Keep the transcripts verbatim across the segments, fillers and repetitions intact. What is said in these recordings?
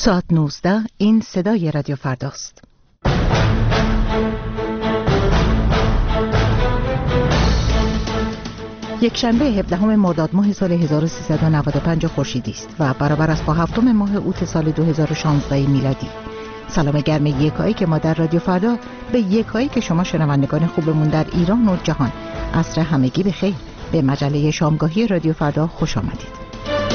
ساعت نوزده، این صدای رادیو فرداست. یک شنبه هفدهم مرداد ماه سال هزار و سیصد و نود و پنج خورشیدی است و برابر است با هفتم ماه اوت سال دو هزار و شانزده میلادی. سلام گرم یکایی که ما در رادیو فردا به یکایی که شما شنوندگان خوبمون در ایران و جهان عصر همگی بخیر. به مجله شامگاهی رادیو فردا خوش آمدید.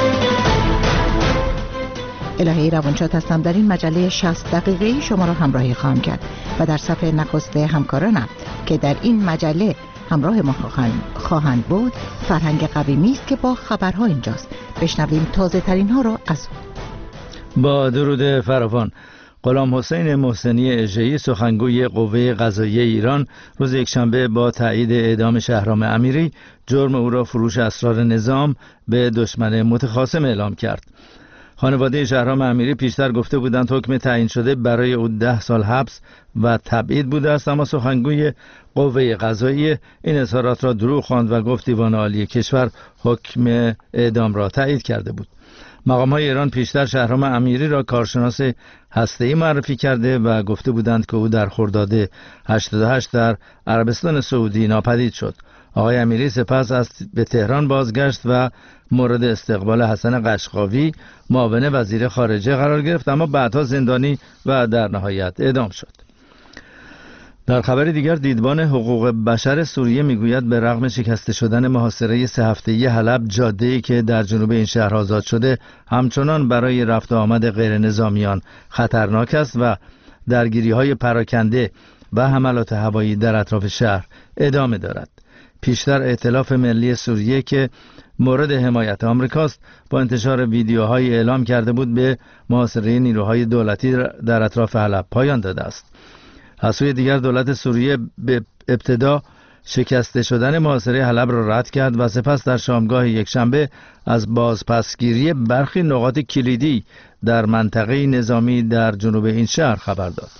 الهی روانشاد هستم. در این مجله شصت دقیقه‌ای شما را همراهی خواهم کرد و در صفحه نخست همکارانم که در این مجله همراه ما خواهند بود فرهنگ قویمی است که با خبرها اینجاست. بشنویم تازه ترین ها را از با درود فراوان. غلام حسین محسنی اژه‌ای سخنگوی قوه قضاییه ایران روز یکشنبه با تایید اعدام شهرام امیری جرم او را فروش اسرار نظام به دشمن متخاصم اعلام کرد. خانواده شهرام امیری پیشتر گفته بودند حکم تعیین شده برای او ده سال حبس و تبعید بوده است، اما سخنگوی قوه قضاییه این اظهارات را دروغ خواند و گفت دیوان عالی کشور حکم اعدام را تایید کرده بود. مقام‌های ایران پیشتر شهرام امیری را کارشناس هسته‌ای معرفی کرده و گفته بودند که او در خرداد هشتاد و هشت در عربستان سعودی ناپدید شد. آقای امیری سپس از به تهران بازگشت و مورد استقبال حسن قشقاوی معاون وزیر خارجه قرار گرفت، اما بعدها زندانی و در نهایت اعدام شد. در خبر دیگر دیدبان حقوق بشر سوریه میگوید به رغم شکسته شدن محاصره سه هفته‌ای حلب، جاده‌ای که در جنوب این شهر آزاد شده همچنان برای رفت و آمد غیر نظامیان خطرناک است و درگیری‌های پراکنده و حملات هوایی در اطراف شهر ادامه دارد. پیشتر ائتلاف ملی سوریه که مورد حمایت آمریکاست با انتشار ویدیوهای اعلام کرده بود به محاصره نیروهای دولتی در اطراف حلب پایان داده است. از سوی دیگر دولت سوریه به ابتدا شکسته شدن محاصره حلب را رد کرد و سپس در شامگاه یکشنبه از بازپسگیری برخی نقاط کلیدی در منطقه نظامی در جنوب این شهر خبر داد.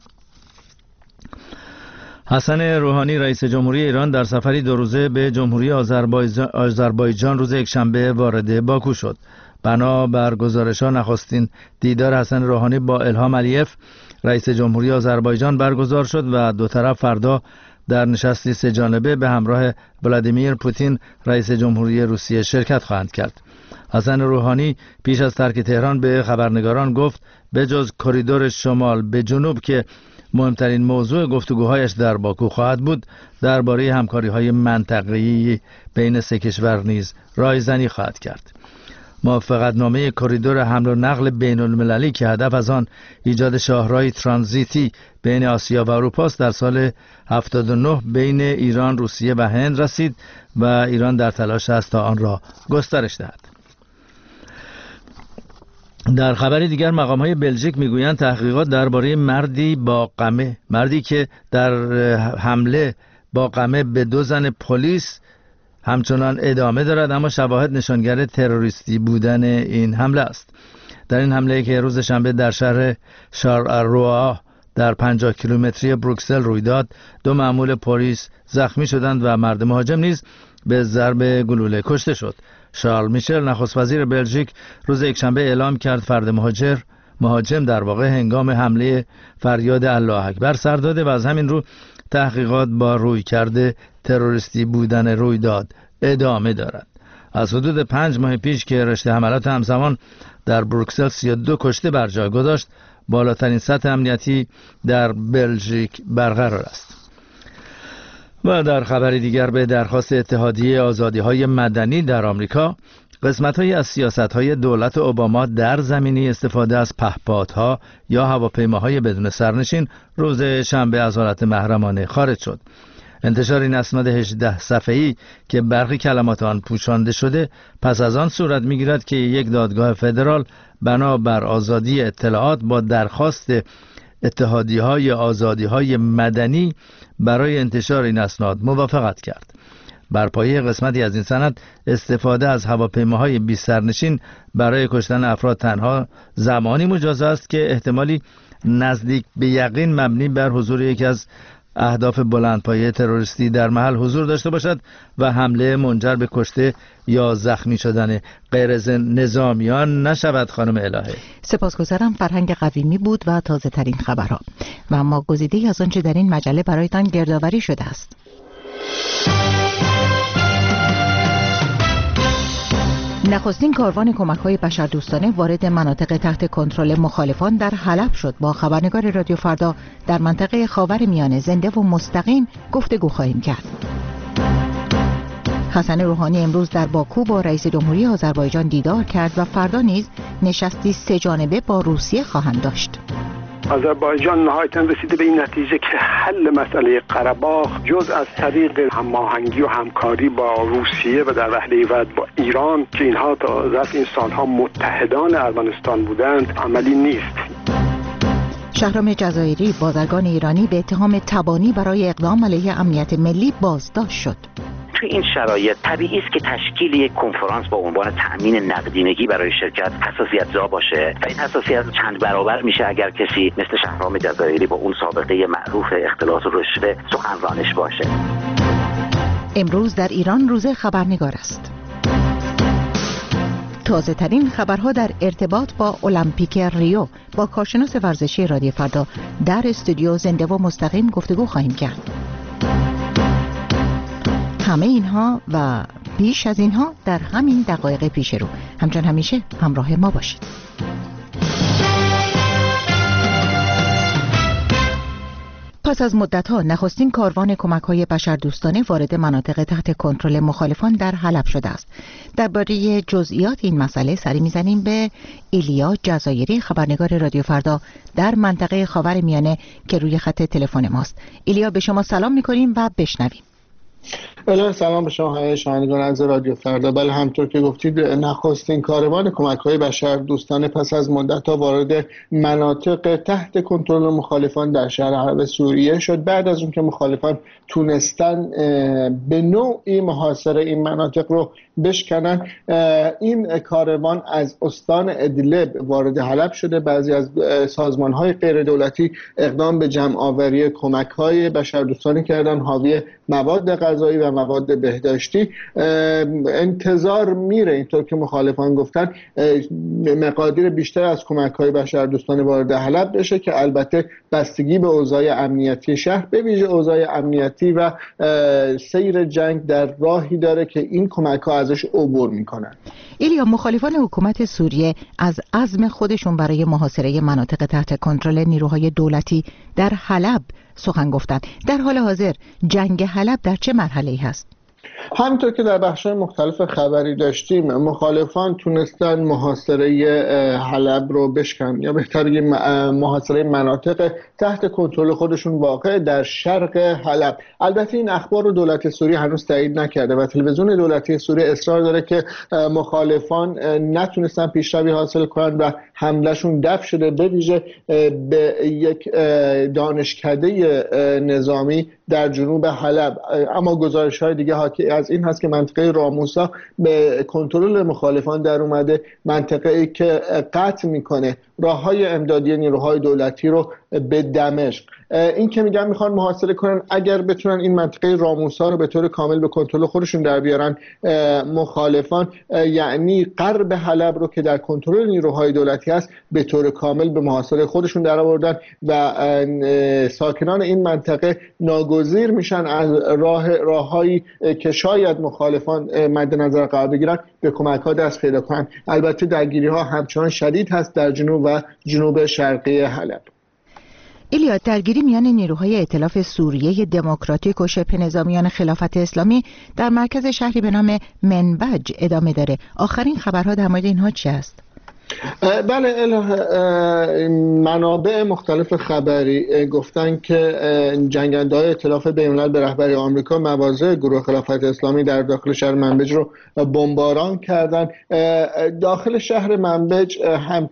حسن روحانی رئیس جمهوری ایران در سفری دو روزه به جمهوری آذربایجان روز یکشنبه وارد باکو شد. بنا بر گزارش‌ها نخستین دیدار حسن روحانی با الهام علیف رئیس جمهوری آذربایجان برگزار شد و دو طرف فردا در نشستی سه جانبه به همراه ولادیمیر پوتین رئیس جمهوری روسیه شرکت خواهند کرد. حسن روحانی پیش از ترک تهران به خبرنگاران گفت به جز کریدور شمال به جنوب که مهمترین موضوع گفتگوهایش در باکو خواهد بود، درباره همکاری‌های منطقه‌ای بین سه کشور نیز رایزنی خواهد کرد. موافقتنامه کریدور حمل و نقل بین المللی که هدف از آن ایجاد شاهراهی ترانزیتی بین آسیا و اروپا است در سال هفتاد و نه بین ایران، روسیه و هند رسید و ایران در تلاش است تا آن را گسترش دهد. در خبر دیگر مقام‌های بلژیک میگویند تحقیقات درباره مردی با قمه مردی که در حمله با قمه به دو زن پلیس همچنان ادامه دارد، اما شواهد نشانگر تروریستی بودن این حمله است. در این حمله که روز شنبه در شهر شارلروا در پنجاه کیلومتری بروکسل روی داد، دو مأمور پلیس زخمی شدند و مرد مهاجم نیز به ضرب گلوله کشته شد. شارل میشل نخست وزیر بلژیک روز یکشنبه اعلام کرد فرد مهاجر مهاجم در واقع هنگام حمله فریاد الله اکبر سر داده و از همین رو تحقیقات با روی کرده تروریستی بودن رویداد ادامه دارد. از حدود پنج ماه پیش که رشته حملات همزمان در بروکسل سی و دو کشته بر جای گذاشت، بالاترین سطح امنیتی در بلژیک برقرار است. و در خبر دیگر به درخواست اتحادیه آزادی‌های مدنی در آمریکا، قسمت‌هایی از سیاست‌های دولت اوباما در زمینه استفاده از پهپادها یا هواپیماهای بدون سرنشین روز شنبه از حالت محرمانه خارج شد. انتشار این اسناد هجده صفحه‌ای که برخی کلمات آن پوشانده شده پس از آن صورت می‌گیرد که یک دادگاه فدرال بنا بر آزادی اطلاعات با درخواست اتحادیه‌های آزادی‌های مدنی برای انتشار این اسناد موافقت کرد. بر پایه قسمتی از این سند استفاده از هواپیماهای بی سرنشین برای کشتن افراد تنها زمانی مجاز است که احتمالی نزدیک به یقین مبنی بر حضور یکی از اهداف بلندپایه تروریستی در محل حضور داشته باشد و حمله منجر به کشته یا زخمی شدن غیر نظامیان نشود. خانم الهه، سپاسگزارم. فرهنگ قویمی بود و تازه ترین خبرها و ما گزیده‌ای از آنچه در این مجله برایتان گردآوری شده است. نخستین کاروان کمک‌های بشردوستانه وارد مناطق تحت کنترل مخالفان در حلب شد. با خبرنگار رادیو فردا در منطقه خاورمیانه زنده و مستقیم گفتگو خواهیم کرد. حسن روحانی امروز در باکو با رئیس جمهوری آذربایجان دیدار کرد و فردا نیز نشستی سه جانبه با روسیه خواهند داشت. آذربایجان نهایتاً رسیده به این نتیجه که حل مسئله قره‌باغ جز از طریق هماهنگی و همکاری با روسیه و در وهله بعد با ایران که اینها تا ظرف این سالها متحدان ارمنستان بودند عملی نیست. شهرام جزایری بازرگان ایرانی به اتهام تبانی برای اقدام علیه امنیت ملی بازداشت شد. توی این شرایط طبیعی است که تشکیل یک کنفرانس با عنوان تأمین نقدینگی برای شرکت حساسیت زا باشه و این حساسیت چند برابر میشه اگر کسی مثل شهرام جزایری با اون سابقه معروف اختلاس و رشوه سخنرانش باشه. امروز در ایران روز خبرنگار است. تازه ترین خبرها در ارتباط با المپیک ریو با کارشناس ورزشی رادیو فردا در استودیو زنده و مستقیم گفتگو خواهیم کرد. همه اینها و بیش از اینها در همین دقایق پیش رو. همچون همیشه همراه ما باشید. پس از مدت‌ها نخستین کاروان کمک‌های بشردوستانه وارد مناطق تحت کنترل مخالفان در حلب شده است. درباره جزئیات این مسئله سری می‌زنیم به ایلیا جزایری خبرنگار رادیو فردا در منطقه خاورمیانه که روی خط تلفن ماست. ایلیا، به شما سلام می‌کنیم و بشنویم. بله، سلام به شما های شنوندگان از رادیو فردا. بله، همطور که گفتید نخستین کاروان کمک‌های بشردوستانه پس از مدت‌ها وارد مناطق تحت کنترل مخالفان در شهر حلب سوریه شد، بعد از اون که مخالفان تونستن به نوعی محاصره این مناطق رو بشکنن. این کاروان از استان ادلب وارد حلب شده. بعضی از سازمان‌های غیر دولتی اقدام به جمع‌آوری کمک‌های بشردوستانه کردن حاوی مواد غذایی و مواد بهداشتی. انتظار میره اینطور که مخالفان گفتن مقادیر بیشتر از کمک‌های بشردوستانه وارد حلب بشه که البته بستگی به اوضاع امنیتی شهر به ویژه اوضاع امنیتی و سیر جنگ در راهی داره که این کمک‌ها ازش عبور میکنن. ایلیا، مخالفان حکومت سوریه از عزم خودشون برای محاصره مناطق تحت کنترل نیروهای دولتی در حلب سخن گفتند. در حال حاضر جنگ حلب در چه مرحله‌ای هست؟ همینطور که در بخش‌های مختلف خبری داشتیم، مخالفان تونستن محاصره حلب رو بشکنن، یا بهتر بگیم محاصره مناطق تحت کنترل خودشون واقع در شرق حلب. البته این اخبار رو دولت سوریه هنوز تایید نکرده و تلویزیون دولتی سوریه اصرار داره که مخالفان نتونستن پیشروی حاصل کنن و حملهشون دفع شده، به ویژه به یک دانشکده نظامی در جنوب حلب. اما گزارش‌های دیگه حاکی از این هست که منطقه راموسا به کنترل مخالفان در اومده، منطقه‌ای که قطع میکنه راه‌های امدادی نیروهای دولتی رو به دمشق. این که میگن میخوان محاصره کنن، اگر بتونن این منطقه راموسا رو به طور کامل به کنترل خودشون در بیارن مخالفان، یعنی غرب حلب رو که در کنترل نیروهای دولتی هست به طور کامل به محاصره خودشون در آوردن و ساکنان این منطقه ناگزیر میشن از راه راههایی که شاید مخالفان مد نظر قرار بگیرن به کمک‌ها دست پیدا کنن. البته درگیری‌ها همچنان شدید هست در جنوب و جنوب شرقی حلب. ایلیا، درگیری میان نیروهای ائتلاف سوریه دموکراتیک و شبه نظامیان خلافت اسلامی در مرکز شهری به نام منبج ادامه داره. آخرین خبرها در مورد اینها چی است؟ بله، منابع مختلف خبری گفتن که جنگنده‌های ائتلاف بین‌الملل به رهبری آمریکا مواضع گروه خلافت اسلامی در داخل شهر منبج رو بمباران کردن. داخل شهر منبج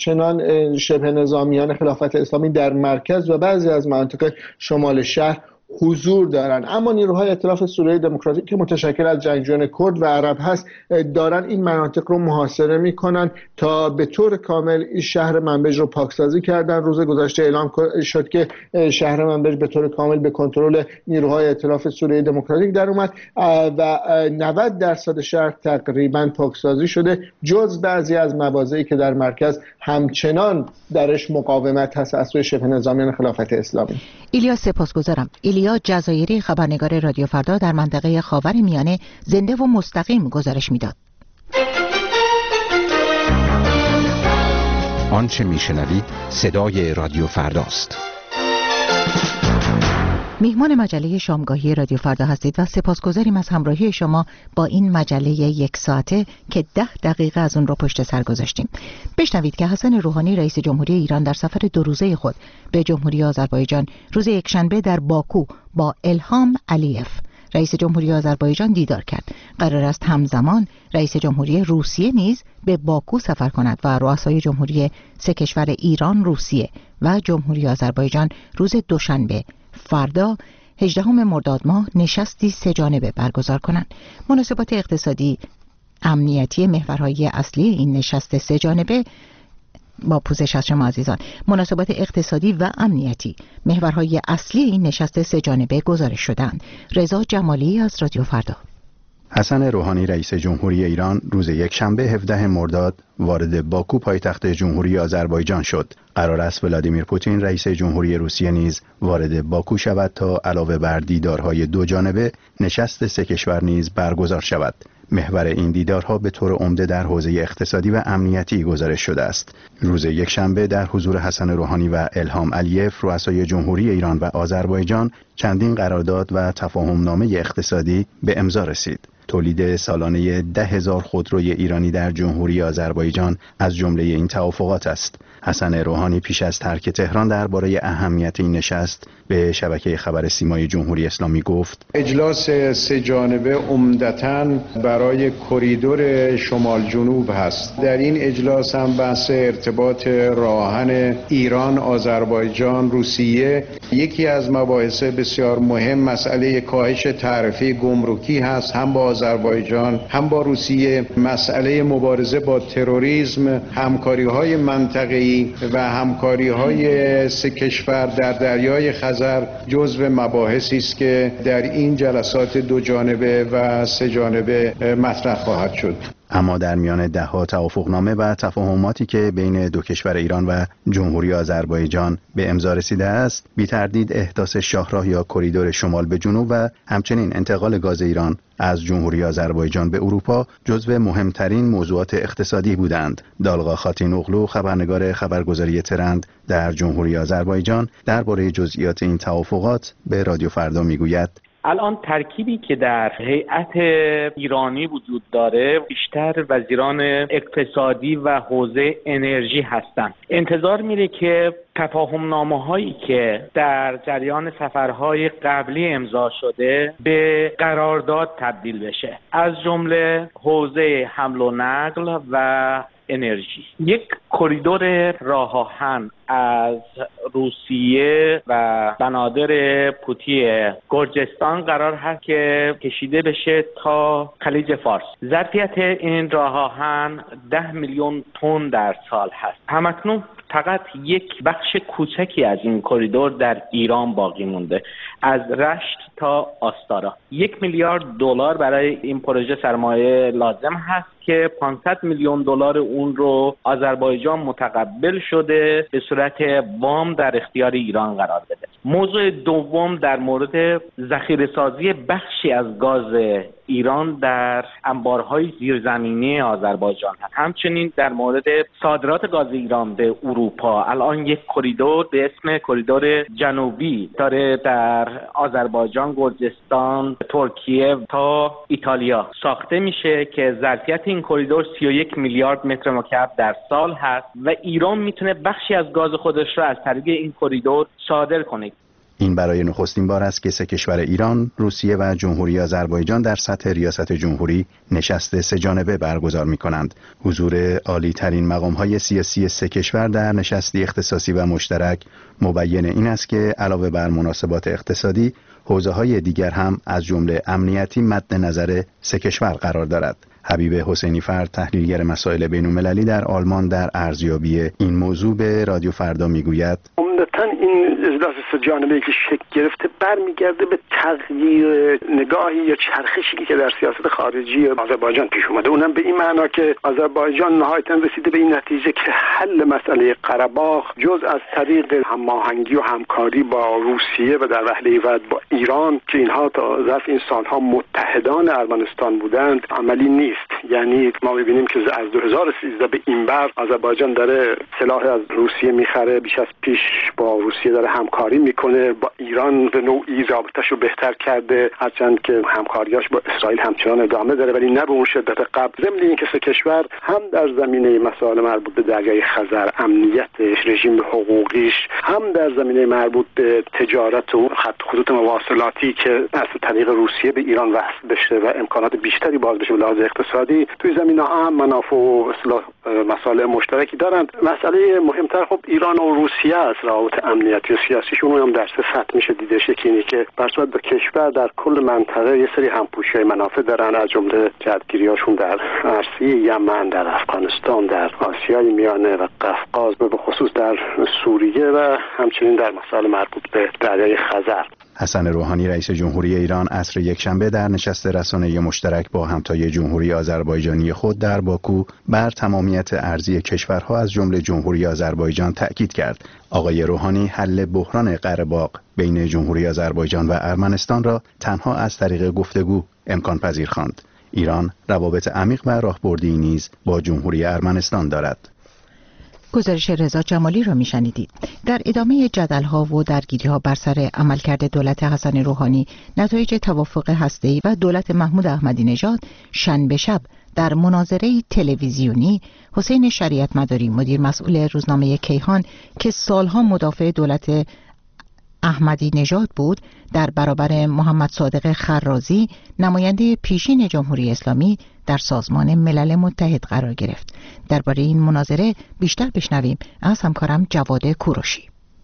همچنان شبه نظامیان خلافت اسلامی در مرکز و بعضی از مناطق شمال شهر حضور دارن. اما نیروهای ائتلاف سوریه دموکراتیک که متشکل از جنگجویان کرد و عرب هست دارن این مناطق رو محاصره میکنن تا به طور کامل این شهر منبج رو پاکسازی کردن. روز گذشته اعلام شد که شهر منبج به طور کامل به کنترل نیروهای ائتلاف سوریه دموکراتیک در اومد و نود درصد شهر تقریبا پاکسازی شده، جز بعضی از مواضعی که در مرکز همچنان درش مقاومت هست از سوی شبه نظامیان خلافت اسلامی. ایلیا سپاسگزارم. ایلیا جزایری، خبرنگار رادیو فردا در منطقه خاورمیانه، زنده و مستقیم گزارش میداد. آنچه میشنوید صدای رادیو فرداست. میهمان مجله شامگاهی رادیو فردا هستید و سپاسگزاریم از همراهی شما با این مجله یک ساعته که ده دقیقه از اون رو پشت سر گذاشتیم. بشنوید که حسن روحانی رئیس جمهوری ایران در سفر دو روزه خود به جمهوری آذربایجان روز یکشنبه در باکو با الهام علیف رئیس جمهوری آذربایجان دیدار کرد. قرار است همزمان رئیس جمهوری روسیه نیز به باکو سفر کند و رؤسای جمهوری سه کشور ایران، روسیه و جمهوری آذربایجان روز دوشنبه فردا هجدهم مرداد ماه نشستی سه جانبه برگزار کنند. مناسبات اقتصادی امنیتی محورهای اصلی این نشست سه جانبه با پوزش از شما عزیزان مناسبات اقتصادی و امنیتی محورهای اصلی این نشست سه جانبه گزارش شدند. رضا جمالی از رادیو فردا. حسن روحانی رئیس جمهوری ایران روز یکشنبه هفدهم مرداد وارد باکو پایتخت جمهوری آذربایجان شد. قرار است ولادیمیر پوتین رئیس جمهوری روسیه نیز وارد باکو شود تا علاوه بر دیدارهای دو جانبه نشست سه کشور نیز برگزار شود. محور این دیدارها به طور عمده در حوزه اقتصادی و امنیتی گزارش شده است. روز یکشنبه در حضور حسن روحانی و الهام علیف رؤسای جمهوری ایران و آذربایجان چندین قرارداد و تفاهمنامه اقتصادی به امضا رسید. تولید سالانه ده هزار خودروی ایرانی در جمهوری آذربایجان از جمله این توافقات است. حسن روحانی پیش از ترک تهران درباره اهمیت این نشست به شبکه خبر سیمای جمهوری اسلامی گفت: اجلاس سه جانبه عمدتاً برای کریدور شمال جنوب هست. در این اجلاس هم بحث ارتباط راهن ایران، آذربایجان، روسیه، یکی از مباحث بسیار مهم مسئله کاهش تعرفه گمرکی هست، هم با آذربایجان هم با روسیه. مسئله مبارزه با تروریسم، همکاری‌های منطقه‌ای و همکاری‌های سه کشور در دریای خزر جزو مباحثی است که در این جلسات دو جانبه و سه جانبه مطرح خواهد شد. اما در میان ده‌ها توافقنامه و تفاهماتی که بین دو کشور ایران و جمهوری آذربایجان به امضا رسیده است، بی تردید احداث شاهراه یا کریدور شمال به جنوب و همچنین انتقال گاز ایران از جمهوری آذربایجان به اروپا جزو مهمترین موضوعات اقتصادی بودند. دالغا خاتین اغلو، خبرنگار خبرگزاری ترند در جمهوری آذربایجان، درباره جزئیات این توافقات به رادیو فردا میگوید: الان ترکیبی که در هیئت ایرانی وجود داره بیشتر وزیران اقتصادی و حوزه انرژی هستند. انتظار میره که تفاهمنامه هایی که در جریان سفرهای قبلی امضا شده به قرارداد تبدیل بشه، از جمله حوزه حمل و نقل و انرژی. یک کریدور راه آهن از روسیه و بنادر پوتی گرجستان قرار هست که کشیده بشه تا خلیج فارس. ظرفیت این راه آهن ده میلیون تن در سال هست. همکنون فقط یک بخش کوچکی از این کریدور در ایران باقی مونده، از رشت تا آستارا. یک میلیارد دلار برای این پروژه سرمایه لازم هست که پانصد میلیون دلار اون رو آذربایجان متقبل شده به صورت وام در اختیار ایران قرار بده. موضوع دوم در مورد ذخیره‌سازی بخشی از گاز ایران در انبارهای زیرزمینی آذربایجان هست. همچنین در مورد صادرات گاز ایران به اروپا الان یک کریدور به اسم کریدور جنوبی داره در آذربایجان، گرجستان، ترکیه تا ایتالیا ساخته میشه که ظرفیت این کریدور سی و یک میلیارد متر مکعب در سال هست و ایران میتونه بخشی از گاز خودش را از طریق این کریدور صادر کنه. این برای نخستین بار است که سه کشور ایران، روسیه و جمهوری آذربایجان در سطح ریاست جمهوری نشست سه جانبه برگزار می‌کنند. حضور عالی ترین مقام‌های سیاسی سه کشور در نشستی اختصاصی و مشترک مبین این است که علاوه بر مناسبات اقتصادی، حوزه‌های دیگر هم از جمله امنیتی مد نظر سه کشور قرار دارد. حبیب حسینی فرد، تحلیلگر مسائل بین‌المللی در آلمان، در ارزیابی این موضوع به رادیو فردا میگوید: عمدتاً این اجلاس سه جانبه‌ای که شکل گرفته برمیگرده به تغییر نگاهی یا چرخشی که در سیاست خارجی آذربایجان پیش اومده. اونم به این معنا که آذربایجان نهایتاً رسیده به این نتیجه که حل مسئله قره باغ جز از طریق هماهنگی و همکاری با روسیه و در وهله بعد با ایران که اینها تا ظرف این سالها متحدان ارمنستان بودند عملی نیست. یعنی ما می‌بینیم که از دو هزار و سیزده به این بر آذربایجان داره سلاح از روسیه میخره، بیش از پیش با روسیه داره همکاری میکنه، با ایران به نوعی رابطه‌اش رو بهتر کرده، هرچند که همکاریاش با اسرائیل همچنان ادامه داره ولی نه به اون شدت قبل. ضمن اینکه سه کشور هم در زمینه مسائل مربوط به دریای خزر، امنیتش، رژیم حقوقیش، هم در زمینه مربوط به تجارت و خط خطوط مواصلاتی که از طریق روسیه به ایران وصل بشه و امکانات بیشتری باز بشه به لحاظ اقتصادی، توی زمینه‌ها هم منافع و اصلاح مسائل مشترکی دارند. مسئله مهمتر خب ایران و روسیه است. روابط امنیتی و سیاسیشون هم در سه سطح میشه دیدش. یکی اینه که بر صورت دو کشور در کل منطقه یه سری همپوشی‌های منافع دارن، از جمله جهتگیری‌هاشون در عرصه یمن، در افغانستان، در آسیای میانه و قفقاز، به خصوص در سوریه و همچنین در مسائل مربوط به دریای خزر. حسن روحانی رئیس جمهوری ایران عصر یکشنبه در نشست رسانه‌ای مشترک با همتای جمهوری آذربایجانی خود در باکو بر تمامیت ارضی کشورها از جمله جمهوری آذربایجان تأکید کرد. آقای روحانی حل بحران قره باغ بین جمهوری آذربایجان و ارمنستان را تنها از طریق گفتگو امکان پذیر خواند. ایران روابط عمیق و راهبردی نیز با جمهوری ارمنستان دارد. گزارش رضا جمالی را میشنیدید. در ادامه جدل‌ها و درگیری‌ها بر سر عملکرد دولت حسن روحانی، نتایج توافق هسته‌ای و دولت محمود احمدی نژاد، شنبه شب در مناظره تلویزیونی حسین شریعت مداری، مدیر مسئول روزنامه کیهان که سالها مدافع دولت احمدی نژاد بود، در برابر محمد صادق خرازی، نماینده پیشین جمهوری اسلامی، در سازمان ملل متحد قرار گرفت. درباره این مناظره بیشتر بشنویم از همکارم جواد کوروشی.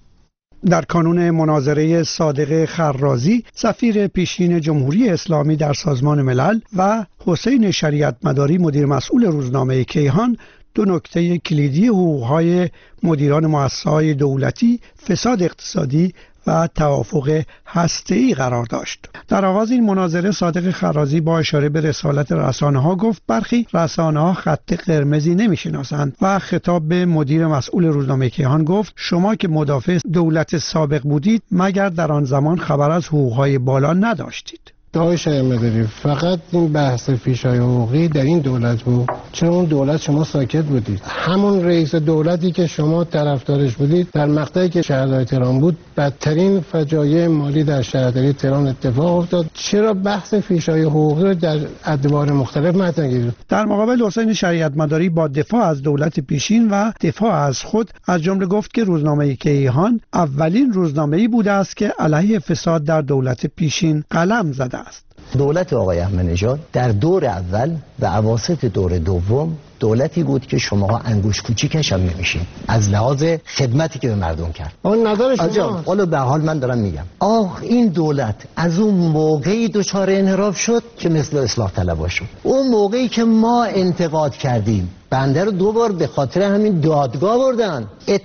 در کانون مناظره صادق خرازی، سفیر پیشین جمهوری اسلامی در سازمان ملل، و حسین شریعت مداری، مدیر مسئول روزنامه کیهان، دو نکته کلیدی حقوق‌های مدیران مؤسسه‌های دولتی، فساد اقتصادی و توافق هسته‌ای قرار داشت. در آغاز این مناظره صادق خرازی با اشاره به رسالت رسانه‌ها گفت برخی رسانه‌ها خط قرمزی نمی‌شناسند و خطاب به مدیر مسئول روزنامه کیهان گفت شما که مدافع دولت سابق بودید مگر در آن زمان خبر از حقوق‌های بالا نداشتید؟ آقای شریعت مداری، فقط این بحث فیش‌های حقوقی در این دولت بود؟ چرا اون دولت شما ساکت بودید؟ همون رئیس دولتی که شما طرفدارش بودید در مقطعی که شهرداری تهران بود بدترین فجایع مالی در شهرداری تهران اتفاق افتاد. چرا بحث فیش‌های حقوقی رو در ادوار مختلف مطرح کردید؟ در مقابل حسین شریعت مداری با دفاع از دولت پیشین و دفاع از خود از جمله گفت که روزنامه کیهان اولین روزنامه‌ای بوده است که علیه فساد در دولت پیشین قلم زده است. دولت آقای احمدی نژاد در دور اول و اواسط دور دوم دولتی بود که شماها انگوش کوچیکش هم نمیشین از لحاظ خدمتی که به مردم کرد. اون نظر شما. حالا به حال من دارم میگم آخ این دولت از اون موقعی دچار انحراف شد که مثل اصلاح طلبها شد. اون موقعی که ما انتقاد کردیم بنده رو دو بار به خاطر همین دادگاه بردن.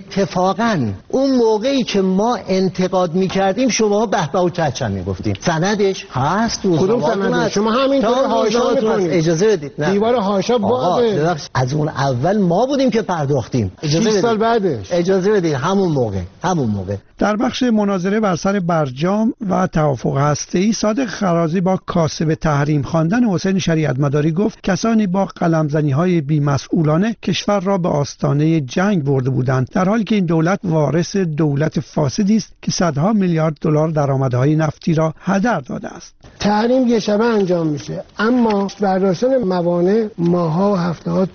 اتفاقا اون موقعی که ما انتقاد میکردیم شما به به و چچم میگفتیم. سندش هست. کدوم سند؟ شما همینطور حاشا میکنید. اجازه بدید. نه. دیوار حاشا باده. از اون اول ما بودیم که پرداختیم. شش سال بعدش. اجازه بدید همون موقع همون موقع در بخش مناظره بر سر برجام و توافق هسته‌ای، صادق خرازی با کاسب تحریم خواندن حسین شریعت مداری گفت کسانی با قلمزنی‌های بی‌مسئولانه کشور را به آستانه جنگ برده بودند، در حالی که این دولت وارث دولت فاسدی است که صدها میلیارد دلار درآمدهای نفتی را هدر داده است. تحریم یه شبه انجام میشه، اما برداشتن موانع ماها و هفته‌ها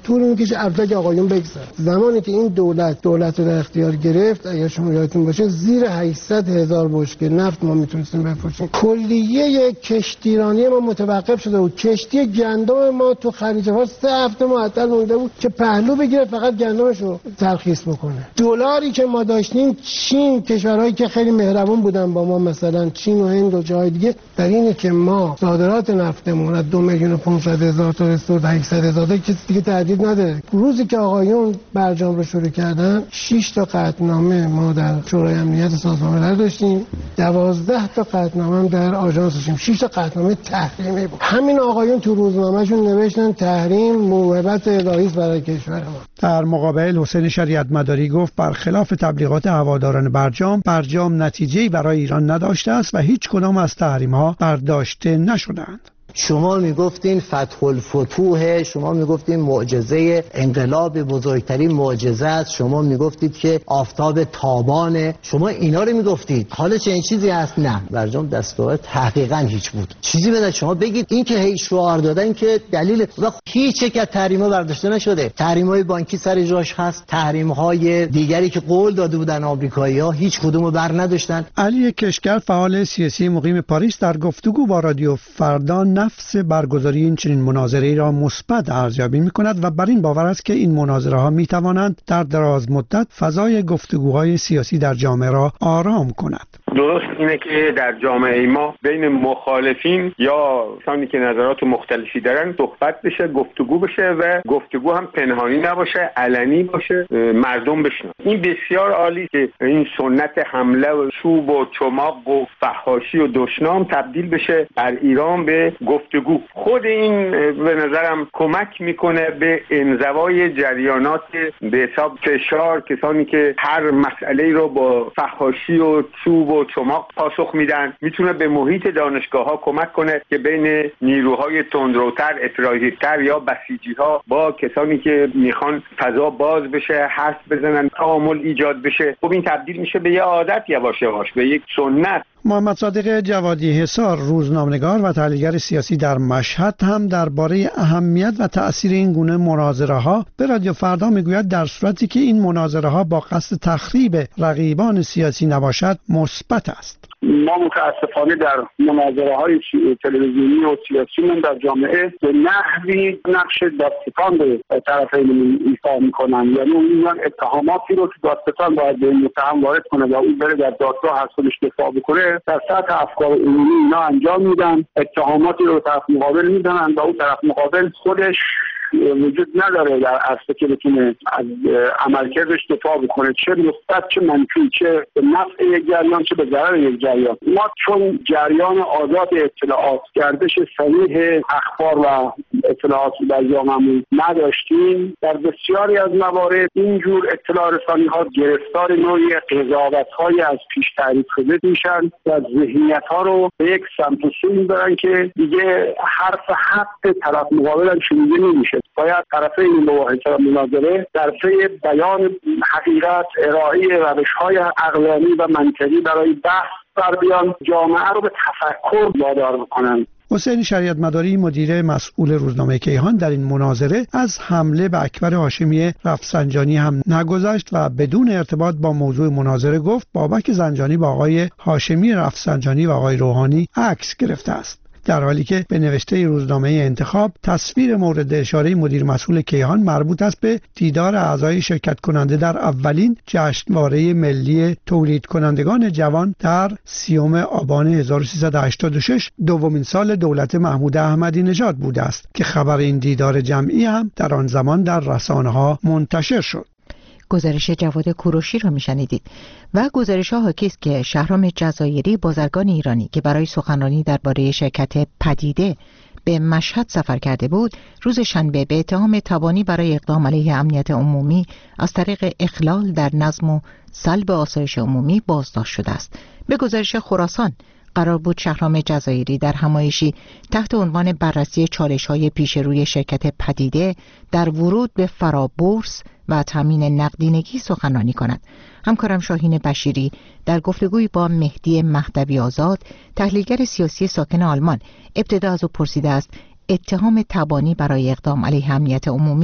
طول میکشه ارتش آقایون بگذره. زمانی که این دولت دولت رو در اختیار گرفت، اگر شما یادتون باشه زیر هشتصد هزار بشکه نفت ما میتونستیم بفروشیم. کلیه کشتیرانی ما متوقف شده بود. کشتی گندم ما تو خلیج فارس سه هفته معطل مونده بود که پهلو بگیره فقط گندمش رو ترخیص بکنه. دلاری که ما داشتیم، چین، کشورهایی که خیلی مهربون بودن با ما مثلا چین و هند و جای دیگه، در اینه که ما صادرات نفتمون از دو میلیون و پانصد هزار تا رسید هشتصد هزار تا، کسی دیگه تهدید نداره. روزی که آقایون برجام رو شروع کردن، شش تا قطعنامه ما در شورای امنیت سازمان ملل داشتیم، دوازده تا قطعنامه هم در آژانس داشتیم. شش تا قطعنامه تحریمی بود. همین آقایون تو روزنامه‌شون نوشتن تحریم موهبت الهی است برای کشور ما. در مقابل حسین شریعت مداری گفت برخلاف تبلیغات هواداران برجام، برجام نتیجه‌ای برای ایران نداشته است و هیچ کدام از تحریم‌ها برداشته نشدند. شما میگفتین فتح الفتوح، شما میگفتین معجزه انقلاب بزرگترین معجزه است، شما میگفتید که آفتاب تابانه، شما اینا رو میگفتید. حالا چه این چیزی هست؟ نه، برجام دستور تحقیقا هیچ بود. چیزی بده شما بگید این که هی شعار دادن که دلیل و هیچ یک از تحریم‌ها برداشته نشده. تحریم‌های بانکی سر جاش هست، تحریم‌های دیگری که قول داده بودن آمریکایی‌ها هیچ کدومو بر نداشتن. علی کشگر فعال سیاسی مقیم پاریس در گفتگو با رادیو فردا نفس برگزاری این چنین مناظره‌ای را مثبت ارزیابی می‌کند و بر این باور است که این مناظره‌ها می‌توانند در دراز مدت فضای گفتگوهای سیاسی در جامعه را آرام کند. درست اینه که در جامعه ما بین مخالفین یا کسانی که نظرات مختلفی دارن صحبت بشه، گفتگو بشه و گفتگو هم پنهانی نباشه، علنی باشه، مردم بشنن. این بسیار عالی که این سنت حمله و چوب و چماق و فحاشی و دشنام تبدیل بشه در ایران به گفتگو. خود این به نظرم کمک میکنه به انزوای جریانات به حساب فشار، کسانی که هر مسئله رو با فحاشی و چوب و چماق پاسخ میدن. میتونه به محیط دانشگاه ها کمک کنه که بین نیروهای تندروتر، اطلاعی‌تر یا بسیجی ها با کسانی که میخوان فضا باز بشه، حرف بزنن، تعامل ایجاد بشه. خب این تبدیل میشه به یه عادت، یواش یواش به یک سنت. محمد صادق جوادی حصار، روزنامه‌نگار و تحلیلگر سیاسی در مشهد، هم درباره اهمیت و تأثیر این گونه مناظره‌ها به رادیو فردا میگوید در صورتی که این مناظره‌ها با قصد تخریب رقیبان سیاسی نباشد مثبت است. ما متاسفانه در مناظره‌های تلویزیونی و سیاسیمون در جامعه به نحوی نقش دادستان به طرفین ایفا میکنن، یعنی اون اتهاماتی رو که دادستان باید به متهم وارد کنه و اون بره در دادگاه از خودش دفاع بکنه، در سطح افکار عمومی اینا انجام میدن، اتهاماتی رو طرف مقابل میدن و اون طرف مقابل خودش وجود نداره در عرصه که بتونه از عملکردش دفاع بکنه، چه مثبت چه منفی، چه به نفع یک جریان چه به ضرر یک جریان. ما چون جریان آزاد اطلاعات، گردش صحیح اخبار و اطلاعات در جامعه نداشتیم، در بسیاری از موارد اینجور اطلاع رسانی ها گرفتار نوعی قضاوت های از پیش تعریف شده میشن و ذهنیت ها رو به یک سمت و سوی میبرن که دیگه حرف حق طرف مقابل هم شنیده نمیشه. باید طرفین مباحثه و مناظره در پی بیان حقیقت، ارائه روش‌های عقلانی و منطقی برای بحث بر بیان، جامعه رو به تفکر وادار بکنن. حسین شریعت مداری، مدیر مسئول روزنامه کیهان، در این مناظره از حمله به اکبر هاشمی رفسنجانی هم نگذشت و بدون ارتباط با موضوع مناظره گفت بابک زنجانی با آقای هاشمی رفسنجانی و آقای روحانی عکس گرفته است، در حالی که به نوشته روزنامه انتخاب تصویر مورد اشاره مدیر مسئول کیهان مربوط است به دیدار اعضای شرکت کننده در اولین جشنواره ملی تولید کنندگان جوان در سیوم آبان هزار و سیصد و هشتاد و شش، دومین سال دولت محمود احمدی نژاد بوده است که خبر این دیدار جمعی هم در آن زمان در رسانه‌ها منتشر شد. گزارش جواد کوروشی را میشنیدید. و گزارش ها حاکی است که شهرام جزایری، بازرگان ایرانی که برای سخنرانی درباره شرکت پدیده به مشهد سفر کرده بود، روز شنبه به اتهام تبانی برای اقدام علیه امنیت عمومی از طریق اخلال در نظم و سلب آسایش عمومی بازداشت شده است. به گزارش خراسان قرار بود شهرام جزایری در همایشی تحت عنوان بررسی چالش‌های پیش روی شرکت پدیده در ورود به فرابورس و تامین نقدینگی سخنرانی کند. همکارم شاهین بشیری در گفتگوی با مهدی مهدوی آزاد، تحلیلگر سیاسی ساکن آلمان، ابتدا از او پرسیده است اتهام تبانی برای اقدام علیه امنیت عمومی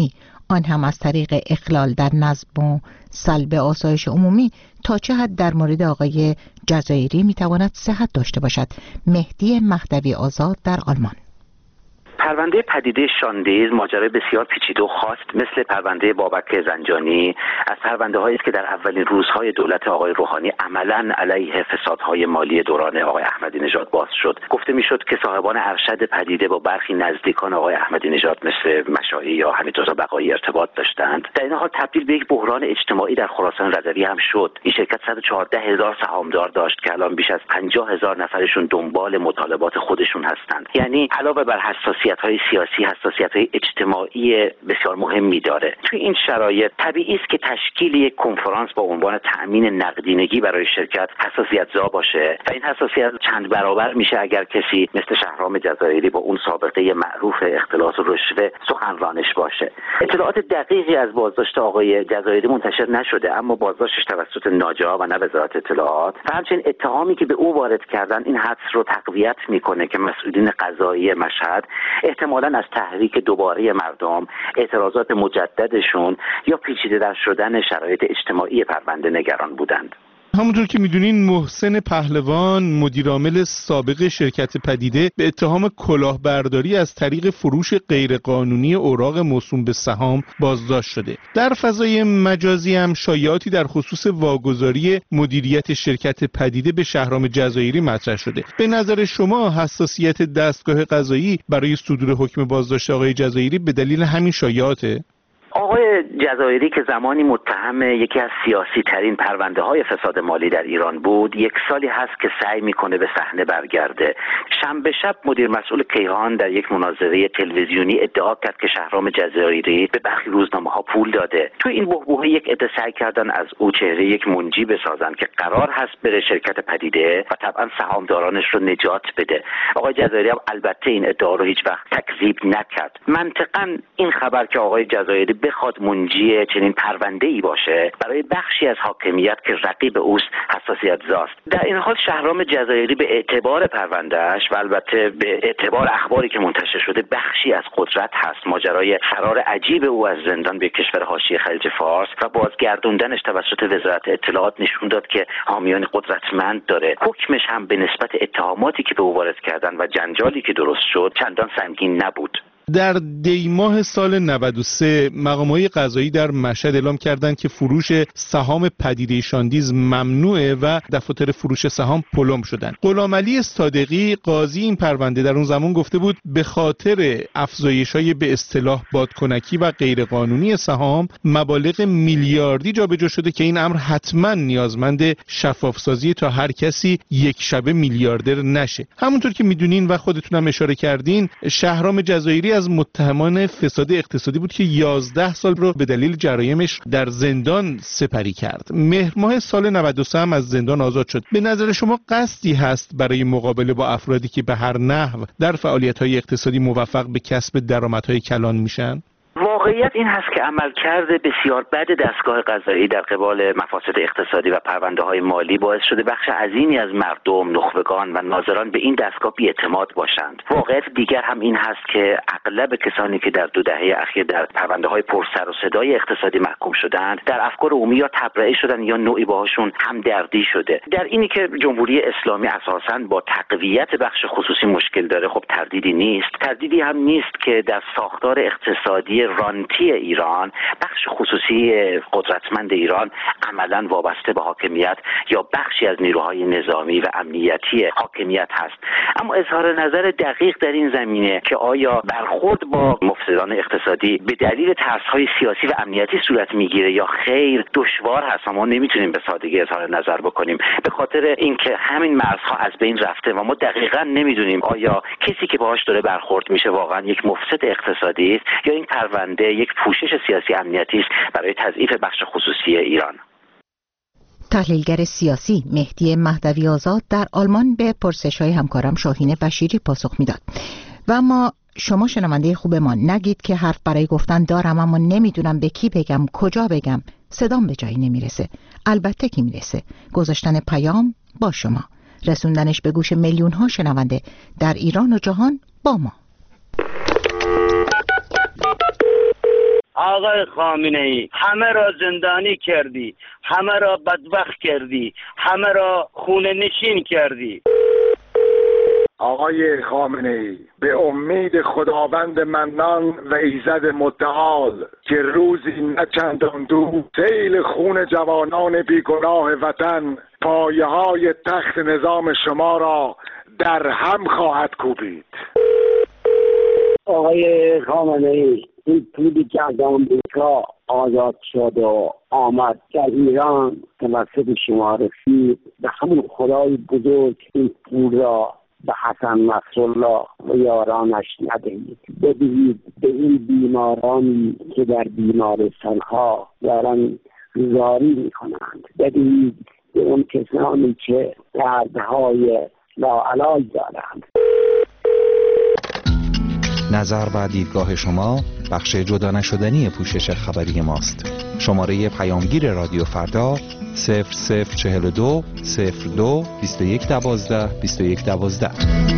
آن هم از طریق اخلال در نظم و سلب آسایش عمومی، تا چه حد در مورد آقای جزایری میتواند صحت داشته باشد؟ مهدی مهدوی آزاد در آلمان. پرونده پدیده شاندیز ماجرای بسیار پیچیده و خاص مثل پرونده بابک زنجانی از پرونده هایی است که در اولین روزهای دولت آقای روحانی عملاً علیه فسادهای مالی دوران آقای احمدی نژاد باز شد. گفته میشد که صاحبان ارشد پدیده با برخی نزدیکان آقای احمدی نژاد مثل مشاعی یا حمیدرضا بقایی ارتباط داشتند. در این حال تبدیل به یک بحران اجتماعی در خراسان رضوی هم شد. این شرکت صد و چهارده هزار سهامدار داشت که الان بیش از پنجاه هزار نفرشون دنبال مطالبات خودشون هستند. یعنی علاوه بر حساسیت های سیاسی، حساسیت های اجتماعی بسیار مهمی داره. توی این شرایط طبیعی است که تشکیل یک کنفرانس با عنوان تأمین نقدینگی برای شرکت حساسیت زا باشه و این حساسیت چند برابر میشه اگر کسی مثل شهرام جزایری با اون سابقه معروف اختلاس و رشوه سخنرانش باشه. اطلاعات دقیقی از بازداشت آقای جزایری منتشر نشده، اما بازداشتش توسط ناجا و نه وزارت اطلاعات و همچنین اتهامی که به او وارد کردن این حدس رو تقویت میکنه که مسئولین قضایی مشهد احتمالاً از تحریک دوباره مردم، اعتراضات مجددشون یا پیچیده در شدن شرایط اجتماعی پرونده نگران بودند. همونطور که میدونین محسن پهلوان مدیرعامل سابق شرکت پدیده به اتهام کلاهبرداری از طریق فروش غیرقانونی اوراق موسوم به سهام بازداشت شده. در فضای مجازی هم شایعاتی در خصوص واگذاری مدیریت شرکت پدیده به شهرام جزایری مطرح شده. به نظر شما حساسیت دستگاه قضایی برای صدور حکم بازداشت آقای جزایری به دلیل همین شایعاته؟ آقای جزایری که زمانی متهم یکی از سیاسی ترین پرونده های فساد مالی در ایران بود، یک سالی هست که سعی میکنه به صحنه برگرده. شنبه شب مدیر مسئول کیهان در یک مناظره تلویزیونی ادعا کرد که شهرام جزایری به برخی روزنامه ها پول داده. تو این بحبوحه یک عده سعی کردن از او چهره یک منجی بسازن که قرار هست بره شرکت پدیده و طبعا سهامدارانش رو نجات بده. آقای جزایری هم البته این ادعا رو هیچ وقت تکذیب نکرد. منطقاً این خبر که آقای جزایری بخواد منجی چنین پرونده‌ای باشه برای بخشی از حاکمیت که رقیب اوست حساسیت زاست. در این حال شهرام جزایری به اعتبار پروندهش و البته به اعتبار اخباری که منتشر شده بخشی از قدرت هست. ماجرای فرار عجیب او از زندان به کشور حاشیه خلیج فارس و بازگردوندنش توسط وزارت اطلاعات نشون داد که حامیان قدرتمند داره. حکمش هم به نسبت اتهاماتی که به او وارد کردن و جنجالی که درست شد چندان سنگین نبود. در دی ماه سال نود و سه مقام‌های قضایی در مشهد اعلام کردند که فروش سهام پدیده شاندیز ممنوعه و دفاتر فروش سهام پلم شدن. غلامعلی صادقی قاضی این پرونده در اون زمان گفته بود به خاطر افزایش‌های به اصطلاح بادکنکی و غیرقانونی سهام مبالغ میلیاردی جابجا شده که این امر حتما نیازمند شفافسازی تا هر کسی یک شبه میلیاردر نشه. همونطور که میدونین و خودتونم اشاره کردین، شهرام جزایری از متهمان فساد اقتصادی بود که یازده سال رو به دلیل جرایمش در زندان سپری کرد. مهر ماه سال نود و سه هم از زندان آزاد شد. به نظر شما قصدی هست برای مقابله با افرادی که به هر نحو در فعالیت‌های اقتصادی موفق به کسب درآمدهای کلان میشن؟ واقعیت این هست که عملکرد بسیار بد دستگاه قضایی در قبال مفاسد اقتصادی و پرونده‌های مالی باعث شده بخش عظیمی از مردم، نخبگان و ناظران به این دستگاه بی‌اعتماد باشند. واقعیت دیگر هم این هست که اغلب کسانی که در دو دهه اخیر در پرونده‌های پرسر و صدای اقتصادی محکوم شدند، در افکار عمومی یا تبرئه شدن یا نوعی باهاشون همدردی شده. در اینی که جمهوری اسلامی اساساً با تقویت بخش خصوصی مشکل داره، خب تردیدی نیست. تردیدی هم نیست که در ساختار اقتصادی رانتی ایران بخش خصوصی قدرتمند ایران عملاً وابسته به حاکمیت یا بخشی از نیروهای نظامی و امنیتی حاکمیت هست. اما اظهار نظر دقیق در این زمینه که آیا برخورد با مفسدان اقتصادی به دلیل ترس‌های سیاسی و امنیتی صورت میگیره یا خیر دشوار هست. ما نمیتونیم به سادگی اظهار نظر بکنیم به خاطر اینکه همین مرزها از بین رفته و ما دقیقاً نمیدونیم آیا کسی که باهاش داره برخورد میشه واقعاً یک مفسد اقتصادی است یا این پرونده یک پوشش سیاسی امنیتی است برای تضعیف بخش خصوصی ایران. تحلیلگر سیاسی مهدی مهدوی آزاد در آلمان به پرسش‌های همکارم شاهین بشیری پاسخ میداد. و اما شما شنونده خوب ما نگید که حرف برای گفتن دارم اما نمیدونم به کی بگم، کجا بگم، صدام به جایی نمیرسه. البته که میرسه. گذاشتن پیام با شما، رسوندنش به گوش میلیون ها شنونده در ایران و جهان با ما. آقای خامنه ای همه را زندانی کردی، همه را بدبخت کردی، همه را خونه نشین کردی. آقای خامنه ای به امید خداوند منان و ایزد متعال که روزی نه چندان دور سیل خون جوانان بیگناه وطن پایه های تخت نظام شما را در هم خواهد کوبید. آقای خامنه ای این پولی که از آمریکا آزاد شد و آمد در ایران توسط شما رسید، به همون خدای بزرگ این پول را به حسن نصرالله و یارانش ندهید، بدهید به این بیمارانی که در بیمارستان ها دارن زاری می کنند، بدهید به اون کسانی که دردهای لاعلاج دارند. نظر و دیدگاه شما بخش جدا نشدنی پوشش خبری ماست. شماره پیامگیر رادیو فردا صفر صفر چهل و دو صفر دو بیست و یک دوازده بیست و یک دوازده.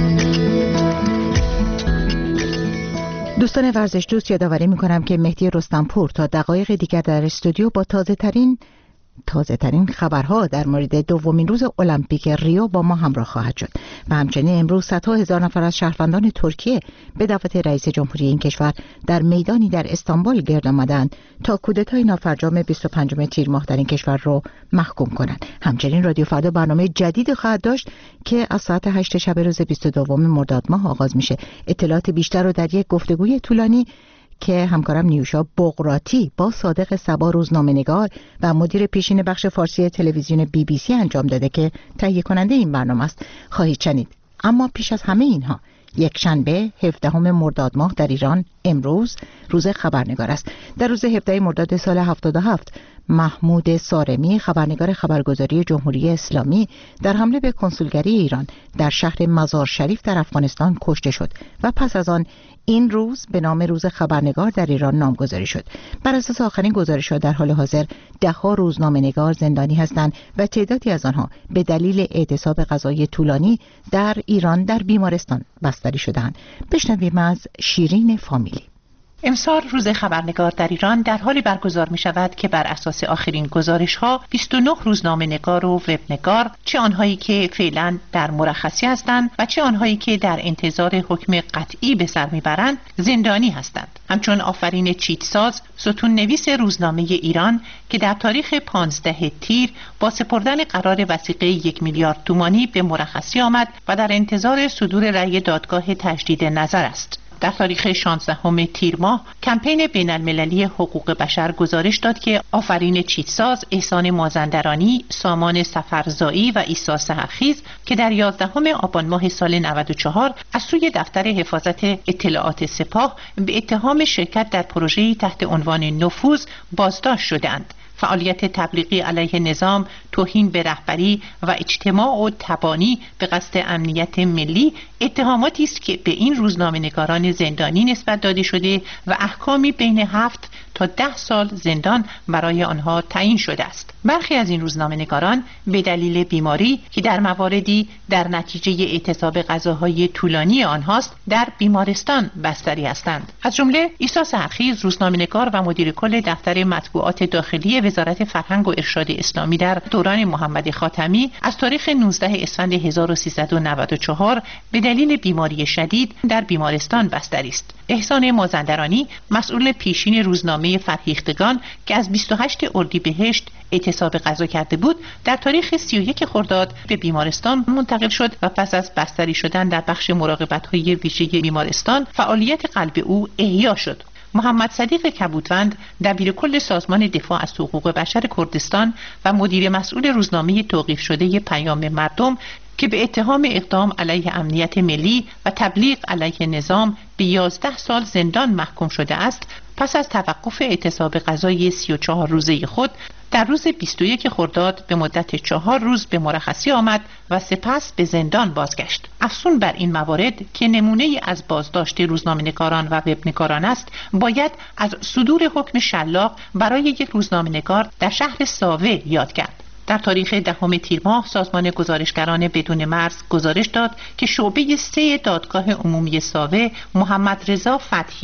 دوستان ورزش دوست یادآوری می‌کنم که مهدی رستمپور تا دقایق دیگر در استودیو با تازه ترین تازه ترین خبرها در مورد دومین روز المپیک ریو با ما همراه خواهد شد و همچنین امروز صدها هزار نفر از شهروندان ترکیه به دعوت رئیس جمهوری این کشور در میدانی در استانبول گرد آمدند تا کودتای نافرجام بیست و پنجم تیر ماه در این کشور رو محکوم کنند. همچنین رادیو فردا برنامه جدید خواهد داشت که از ساعت هشت شب روز بیست و دوم مرداد ماه آغاز میشه. اطلاعات بیشتر رو در یک گفتگوی طولانی که همکارم نیوشا بغراتی با صادق صبا روزنامه‌نگار و مدیر پیشین بخش فارسی تلویزیون بی بی سی انجام داده که تهیه کننده این برنامه است خواهید شنید. اما پیش از همه اینها یک شنبه هفدهم مرداد ماه در ایران امروز روز خبرنگار است. در روز هفدهم مرداد سال هفتاد و هفت محمود سارمی خبرنگار خبرگزاری جمهوری اسلامی در حمله به کنسولگری ایران در شهر مزار شریف در افغانستان کشته شد و پس از آن این روز به نام روز خبرنگار در ایران نامگذاری شد. بر اساس آخرین گزارش‌ها در حال حاضر ده‌ها روزنامه‌نگار زندانی هستند و تعدادی از آنها به دلیل اعتصاب غذایی طولانی در ایران در بیمارستان بستری شدند. بشنویم از شیرین فامیلی. امسال روز خبرنگار در ایران در حالی برگزار می شود که بر اساس آخرین گزارش ها بیست و نه روزنامه نگار و وبنگار، چه آنهایی که فعلا در مرخصی هستند و چه آنهایی که در انتظار حکم قطعی به سر می برند، زندانی هستند. همچون آفرین چیتساز، ستون نویس روزنامه ایران که در تاریخ پانزده تیر با سپردن قرار وثیقه یک میلیارد تومانی به مرخصی آمد و در انتظار صدور رأی دادگاه تجدید نظر است. در تاریخ شانزدهم تیر ماه کمپین بین المللی حقوق بشر گزارش داد که آفرین چیتساز، احسان مازندرانی، سامان سفرزایی و عیسی سحرخیز که در یازدهم آبان ماه سال نود و چهار از سوی دفتر حفاظت اطلاعات سپاه به اتهام شرکت در پروژه‌ای تحت عنوان نفوذ بازداشت شدند. فعالیت تبلیغی علیه نظام، توهین به رهبری و اجتماع و تبانی به قصد امنیت ملی اتهاماتی است که به این روزنامه‌نگاران زندانی نسبت داده شده و احکامی بین هفت تا ده سال زندان برای آنها تعیین شده است. برخی از این روزنامه‌نگاران به دلیل بیماری که در مواردی در نتیجه اعتصاب غذاهای طولانی آنهاست در بیمارستان بستری هستند. از جمله عیسی سحرخیز، روزنامه‌نگار و مدیر کل دفتر مطبوعات داخلی وزارت فرهنگ و ارشاد اسلامی در دوران محمد خاتمی، از تاریخ نوزدهم اسفند هزار و سیصد و نود و چهار به دلیل بیماری شدید در بیمارستان بستری است. احسان مازندرانی، مسئول پیشین روزنامه فرهیختگان که از بیست و هشتم اردیبهشت اعتصاب غذا کرده بود، در تاریخ سی و یکم خرداد به بیمارستان منتقل شد و پس از بستری شدن در بخش مراقبت‌های ویژه بیمارستان فعالیت قلب او احیا شد. محمد صدیق کبودوند، دبیر کل سازمان دفاع از حقوق بشر کردستان و مدیر مسئول روزنامه توقیف شده پیام مردم که به اتهام اقدام علیه امنیت ملی و تبلیغ علیه نظام به یازده سال زندان محکوم شده است، پس از توقف اعتصاب غذایی سی و چهار روزه خود در روز بیست و یکم خرداد به مدت چهار روز به مرخصی آمد و سپس به زندان بازگشت. افزون بر این موارد که نمونه ای از بازداشت روزنامه‌نگاران و وبنگاران است، باید از صدور حکم شلاق برای یک روزنامه‌نگار در شهر ساوه یاد کرد. در تاریخ دهم تیر ماه سازمان گزارشگران بدون مرز گزارش داد که شعبه سه دادگاه عمومی ساوه محمد رضا فتحی،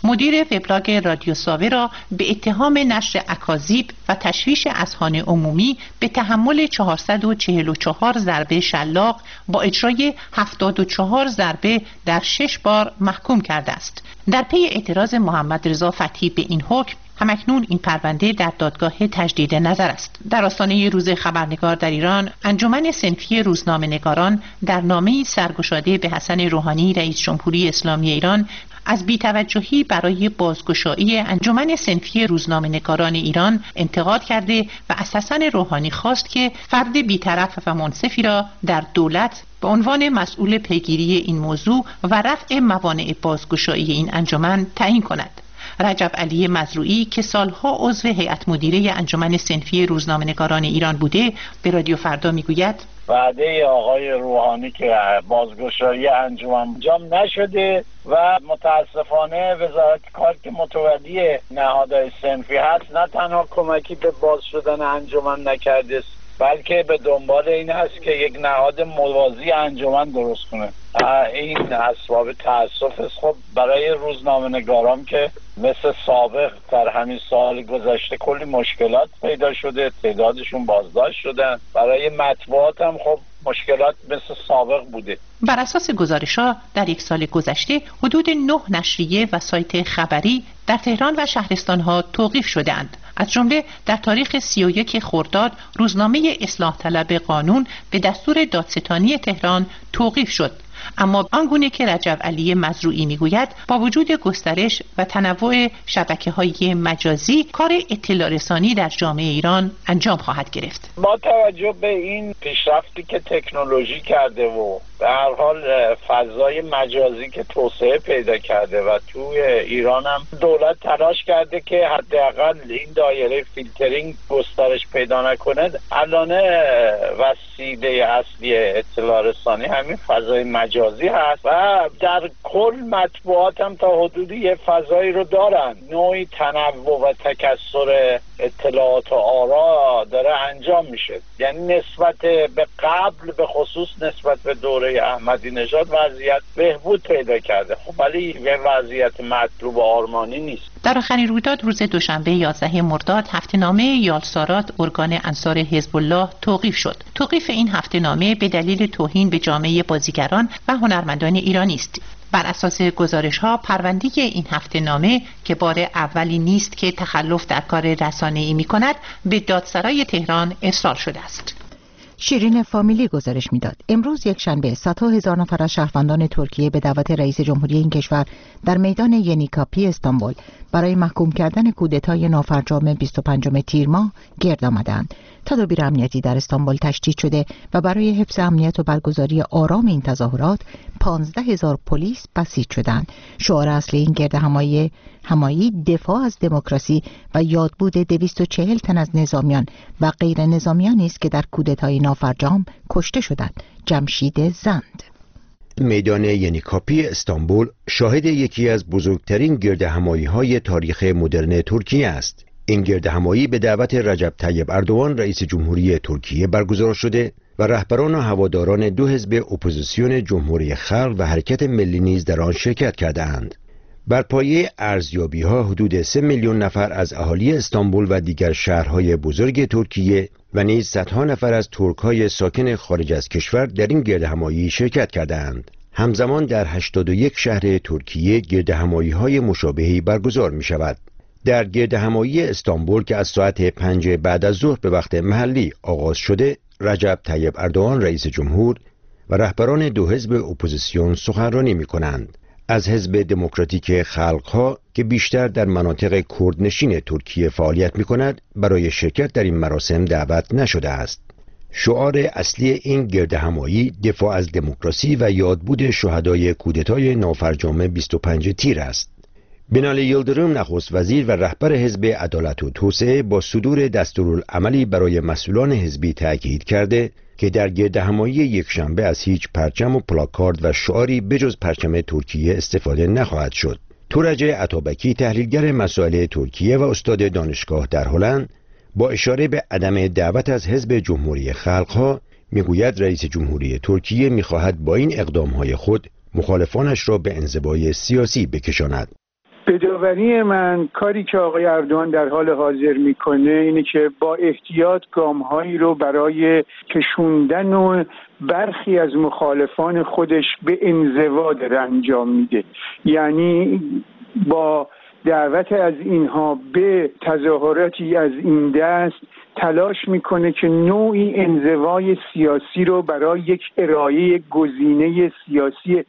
مدیر وبلاگ رادیو ساوه را به اتهام نشر اکاذیب و تشویش اذهان عمومی به تحمل چهارصد و چهل و چهار ضربه شلاق با اجرای هفتاد و چهار ضربه در شش بار محکوم کرده است. در پی اعتراض محمد رضا فتحی به این حکم، همکنون این پرونده در دادگاه تجدید نظر است. در آستانه روز خبرنگار در ایران، انجمن صنفی روزنامه‌نگاران در نامه‌ای سرگشاده به حسن روحانی رئیس جمهوری اسلامی ایران از بی‌توجهی برای بازگشایی انجمن صنفی روزنامه‌نگاران ایران انتقاد کرده و از حسن روحانی خواست که فرد بی‌طرف و منصفی را در دولت به عنوان مسئول پیگیری این موضوع و رفع موانع بازگشایی این انجمن تعیین کند. رجب علی مزروعی که سالها عضو هیئت مدیره انجمن صنفی روزنامه‌نگاران ایران بوده، به رادیو فردا میگوید وعده آقای روحانی که بازگشایی انجمن انجام نشده و متاسفانه وزارت کار که متولی نهادهای صنفی هست نه تنها کمکی به باز شدن انجمن نکرده بلکه به دنبال این است که یک نهاد موازی انجمن درست کنه. این اسباب تأسف است. خب برای روزنامه‌نگاران که مثل سابق در همین سال گذشته کلی مشکلات پیدا شده، تعدادشون بازداشت شدن. برای مطبوعات هم خب مشکلات مثل سابق بوده. بر اساس گزارش‌ها در یک سال گذشته حدود نه نشریه و سایت خبری در تهران و شهرستان‌ها توقیف شده‌اند. از جمله در تاریخ سی و یک خرداد روزنامه اصلاح طلب قانون به دستور دادستانی تهران توقیف شد. اما آنگونه که رجب علی مزروعی میگوید با وجود گسترش و تنوع شبکه‌های مجازی کار اطلاع رسانی در جامعه ایران انجام خواهد گرفت. با توجه به این پیشرفتی که تکنولوژی کرده و به هر حال فضای مجازی که توسعه پیدا کرده و توی ایران هم دولت تلاش کرده که حداقل این دایره فیلترینگ گسترش پیدا نکنه، الان وسیله اصلی اطلاع رسانی همین فضای مجازی هست و در کل مطبوعات هم تا حدودی یه فضایی رو دارن. نوعی تنوع و تکثر اطلاعات و آرا داره انجام میشه. یعنی نسبت به قبل به خصوص نسبت به دوره احمدی نژاد وضعیت بهبود پیدا کرده. خب ولی یه وضعیت مطلوب و آرمانی نیست. در آخرین رویداد روز دوشنبه یازده مرداد هفته‌نامه یالسارات ارگان انصار حزب الله توقیف شد. توقیف این هفته‌نامه به دلیل توهین به جامعه بازیگران و هنرمندان ایرانی است. بر اساس گزارش‌ها پرونده این هفته‌نامه که بار اولی نیست که تخلف در کار رسانه‌ای می‌کند به دادسرای تهران ارسال شده است. شیرین فامیلی گزارش میداد امروز یک شنبه صدها هزار نفر از شهروندان ترکیه به دعوت رئیس جمهوری این کشور در میدان ینیکاپی استانبول برای محکوم کردن کودتای نافرجام بیست و پنجم تیر ماه گرد آمدند. تدابیر امنیتی در استانبول تشدید شده و برای حفظ امنیت و برگزاری آرام این تظاهرات پانزده هزار پلیس بسیج شدند. شعار اصلی این گرد همایی همایی دفاع از دموکراسی و یادبود دویست و چهل تن از نظامیان و غیر نظامیانی است که در کودتای نافرجام کشته شدند. جمشید زند. میدان ینیکاپی استانبول شاهد یکی از بزرگترین گردهمایی‌های تاریخ مدرن ترکیه است. این گردهمایی به دعوت رجب طیب اردوغان رئیس جمهوری ترکیه برگزار شده و رهبران و هواداران دو حزب اپوزیسیون جمهوری خلق و حرکت ملی نیز در آن شرکت کردند. بر پایه ارزیابی‌ها حدود سه میلیون نفر از اهالی استانبول و دیگر شهرهای بزرگ ترکیه و نیز صدها نفر از ترک‌های ساکن خارج از کشور در این گردهمایی شرکت کردند. همزمان در هشتاد و یک شهر ترکیه گردهمایی‌های مشابهی برگزار می‌شود. در گردهمایی استانبول که از ساعت پنج بعد از ظهر به وقت محلی آغاز شده، رجب طیب اردوغان رئیس جمهور و رهبران دو حزب اپوزیسیون سخنرانی می‌کنند. از حزب دموکراتیک خلق‌ها که بیشتر در مناطق کردنشین ترکیه فعالیت می‌کند، برای شرکت در این مراسم دعوت نشده است. شعار اصلی این گردهمایی دفاع از دموکراسی و یادبود شهدای کودتای نافرجام بیست و پنج تیر است. بینالی یلدرم نخست وزیر و رهبر حزب عدالت و توسعه با صدور دستورالعملی برای مسئولان حزبی تاکید کرده که در گردهمایی یکشنبه از هیچ پرچم و پلاکارد و شعاری بجز پرچم ترکیه استفاده نخواهد شد. تورج عطابکی تحلیلگر مسائل ترکیه و استاد دانشگاه در هلند با اشاره به عدم دعوت از حزب جمهوری خلق‌ها میگوید رئیس جمهوری ترکیه میخواهد با این اقدامهای خود مخالفانش را به انزوای سیاسی بکشاند. بداوری من کاری که آقای اردوان در حال حاضر میکنه اینه که با احتیاط گام‌هایی رو برای کشوندن و برخی از مخالفان خودش به انزوا داره انجام میده. یعنی با دعوت از اینها به تظاهراتی از این دست تلاش میکنه که نوعی انزوای سیاسی رو برای یک ارائه گزینه سیاسی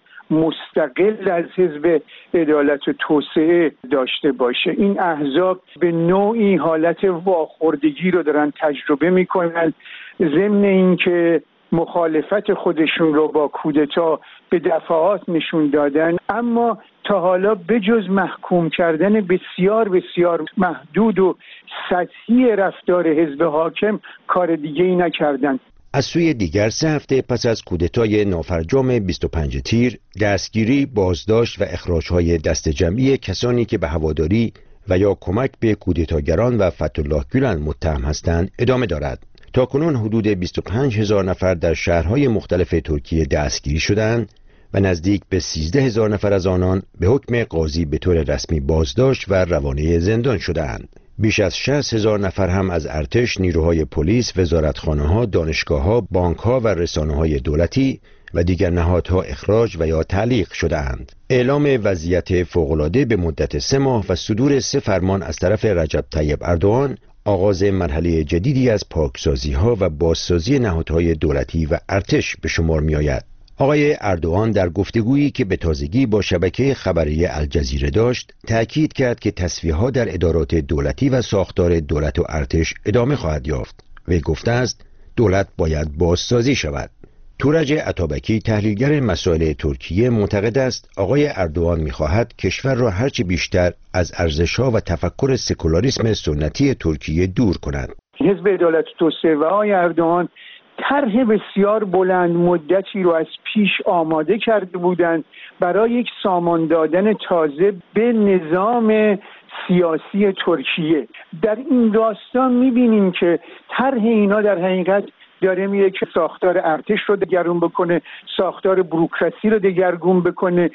مستقل از حزب عدالت و توسعه داشته باشه. این احزاب به نوعی حالت واخوردگی رو دارن تجربه میکنن، ضمن اینکه مخالفت خودشون رو با کودتا به دفعات نشون دادن، اما تا حالا بجز محکوم کردن بسیار بسیار محدود و سطحی رفتار حزب حاکم کار دیگه ای نکردن. از سوی دیگر سه هفته پس از کودتای نافرجام بیست و پنج تیر، دستگیری، بازداشت و اخراج‌های دست جمعی کسانی که به هواداری و یا کمک به کودتاگران و فتح‌الله گولن متهم هستند ادامه دارد. تاکنون حدود بیست و پنج هزار نفر در شهرهای مختلف ترکیه دستگیری شدند و نزدیک به سیزده هزار نفر از آنان به حکم قاضی به طور رسمی بازداشت و روانه زندان شدند. بیش از شصت هزار نفر هم از ارتش، نیروهای پلیس، وزارتخانه‌ها، دانشگاه‌ها، بانک‌ها و رسانه‌های دولتی و دیگر نهادها اخراج و یا تعلیق شده‌اند. اعلام وضعیت فوق‌العاده به مدت سه ماه و صدور سه فرمان از طرف رجب طیب اردوغان آغاز مرحله جدیدی از پاکسازی‌ها و بازسازی نهادهای دولتی و ارتش به شمار می‌آید. آقای اردوغان در گفتگویی که به تازگی با شبکه خبری الجزیره داشت، تأکید کرد که تصفیه‌ها در ادارات دولتی و ساختار دولت و ارتش ادامه خواهد یافت. وی گفته است دولت باید بازسازی شود. تورج عطابکی، تحلیلگر مسائل ترکیه، معتقد است آقای اردوغان می‌خواهد کشور را هرچه بیشتر از ارزش‌ها و تفکر سکولاریسم سنتی ترکیه دور کند. حزب عدالت و توسعه و آقای اردوغان طرح بسیار بلند مدتی رو از پیش آماده کرده بودند برای یک سامان دادن تازه به نظام سیاسی ترکیه. در این داستان می‌بینیم که طرح اینا در حقیقت داره میره که ساختار ارتش رو دگرگون بکنه، ساختار بوروکراسی رو دگرگون بکنه،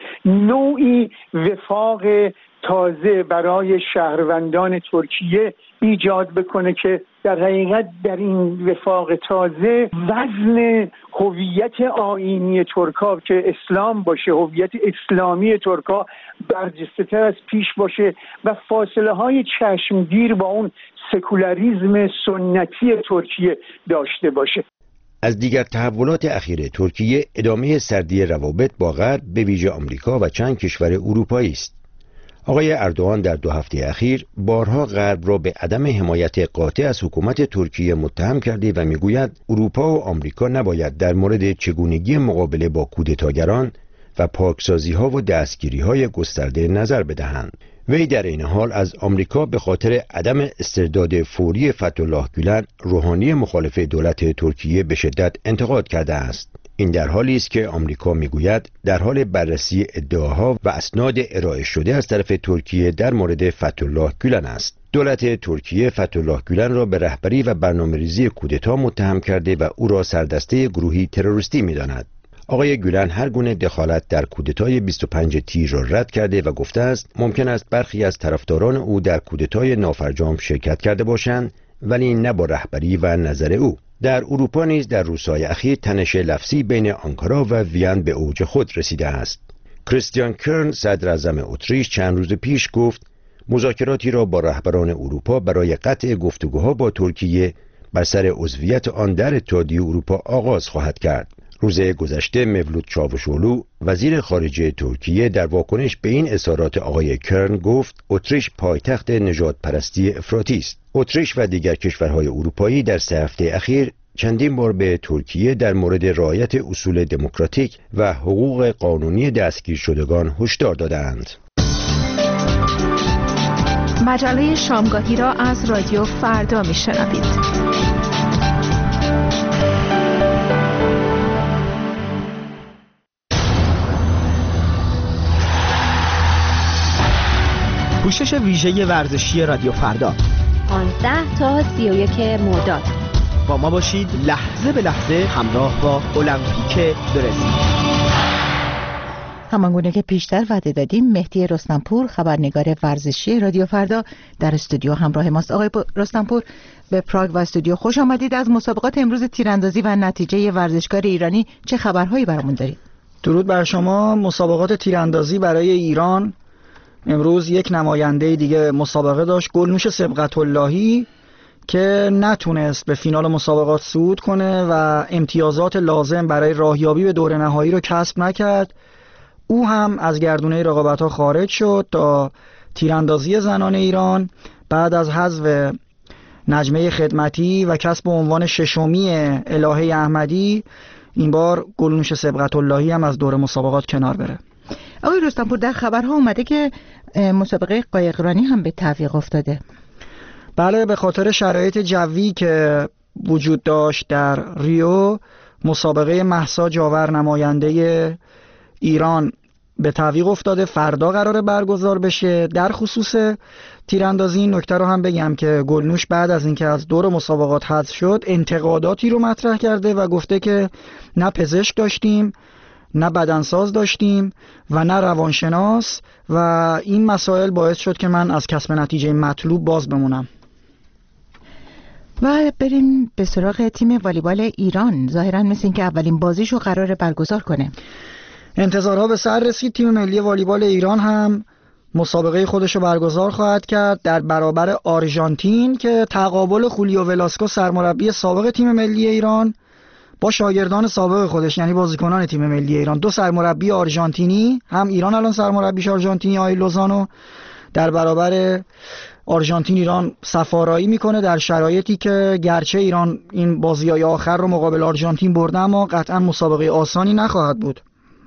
نوعی وفاق تازه برای شهروندان ترکیه ایجاد بکنه که در حقیقت در این وفاق تازه وزن هویت آیینی ترکا که اسلام باشه، هویت اسلامی ترکا برجسته‌تر از پیش باشه و فاصله های چشمگیر با اون سکولاریسم سنتی ترکیه داشته باشه. از دیگر تحولات اخیر ترکیه ادامه سردی روابط با غرب به ویژه آمریکا و چند کشور اروپایی است. آقای اردوغان در دو هفته اخیر بارها غرب را به عدم حمایت قاطع از حکومت ترکیه متهم کرده و میگوید اروپا و آمریکا نباید در مورد چگونگی مقابله با کودتاگران و پاکسازی‌ها و دستگیری‌های گسترده نظر بدهند. وی در این حال از آمریکا به خاطر عدم استرداد فوری فتح‌الله گولن، روحانی مخالف دولت ترکیه، به شدت انتقاد کرده است. این در حالی است که آمریکا میگوید در حال بررسی ادعاها و اسناد ارائه شده از طرف ترکیه در مورد فتح‌الله گولن است. دولت ترکیه فتح‌الله گولن را به رهبری و برنامه‌ریزی کودتا متهم کرده و او را سردسته گروهی تروریستی می‌داند. آقای گولن هر گونه دخالت در کودتای بیست و پنج تیر را رد کرده و گفته است ممکن است برخی از طرفداران او در کودتای نافرجام شرکت کرده باشند، ولی نه با رهبری و نظر او. در اروپا نیز در روزهای اخیر تنش لفظی بین آنکارا و وین به اوج خود رسیده است. کریستیان کرن، صدر اعظم اتریش، چند روز پیش گفت مذاکراتی را با رهبران اروپا برای قطع گفتگوها با ترکیه بر سر عضویت آن در اتحادیه اروپا آغاز خواهد کرد. روز گذشته مولود چاوشولو، وزیر خارجه ترکیه، در واکنش به این اظهارات آقای کرن گفت اتریش پایتخت نژاد پرستی افراطی است. اتریش و دیگر کشورهای اروپایی در سه هفته اخیر چندین بار به ترکیه در مورد رعایت اصول دموکراتیک و حقوق قانونی دستگیر شدگان هشدار دادند. مجله شامگاهی را از رادیو فردا میشنوید. پوشش ویژه ورزشی رادیو فردا پانزده تا سی و یک مرداد. با ما باشید لحظه به لحظه همراه با المپیک برزیل. همانگونه که پیشتر وعده دادیم، مهدی رستمپور خبرنگار ورزشی رادیو فردا در استودیو همراه ماست. آقای رستمپور، به پراگ و استودیو خوش آمدید. از مسابقات امروز تیراندازی و نتیجه ورزشکار ایرانی چه خبرهایی برامون دارید؟ درود بر شما. مسابقات تیراندازی برای ایران امروز یک نماینده دیگه مسابقه داشت، گلنوش سبقت‌اللهی، که نتونست به فینال مسابقات صعود کنه و امتیازات لازم برای راهیابی به دور نهایی رو کسب نکرد. او هم از گردونه رقابت‌ها خارج شد تا تیراندازی زنان ایران بعد از حذف نجمه خدمتی و کسب عنوان ششمی الهه احمدی. این بار گلنوش سبقت‌اللهی هم از دور مسابقات کنار بره. آقای رستمپور، در خبرها اومده که مسابقه قایقرانی هم به تعویق افتاده. بله، به خاطر شرایط جوی که وجود داشت در ریو، مسابقه مهسا جاور نماینده ایران به تعویق افتاده. فردا قراره برگزار بشه. در خصوص تیراندازی این نکته رو هم بگم که گلنوش بعد از اینکه از دور مسابقات حذف شد انتقاداتی رو مطرح کرده و گفته که نه پزشک داشتیم، نه بدنساز داشتیم و نه روانشناس و این مسائل باعث شد که من از کسب نتیجه مطلوب باز بمونم. و بریم به سراغ تیم والیبال ایران. ظاهراً مثل این که اولین بازیشو قراره برگزار کنه. انتظارها به سر رسید. تیم ملی والیبال ایران هم مسابقه خودشو برگزار خواهد کرد در برابر آرژانتین که تقابل خولیو ولاسکو سرمربی سابق تیم ملی ایران با شاگردان سابق خودش، یعنی بازیکنان تیم ملی ایران، دو سرمربی آرژانتینی، هم ایران الان سرمربیش آرژانتینی آقای لوزانو، در برابر آرژانتین ایران سفارایی میکنه در شرایطی که گرچه ایران این بازی‌های آخر رو مقابل آرژانتین برده اما قطعا مسابقه آسانی نخواهد بود.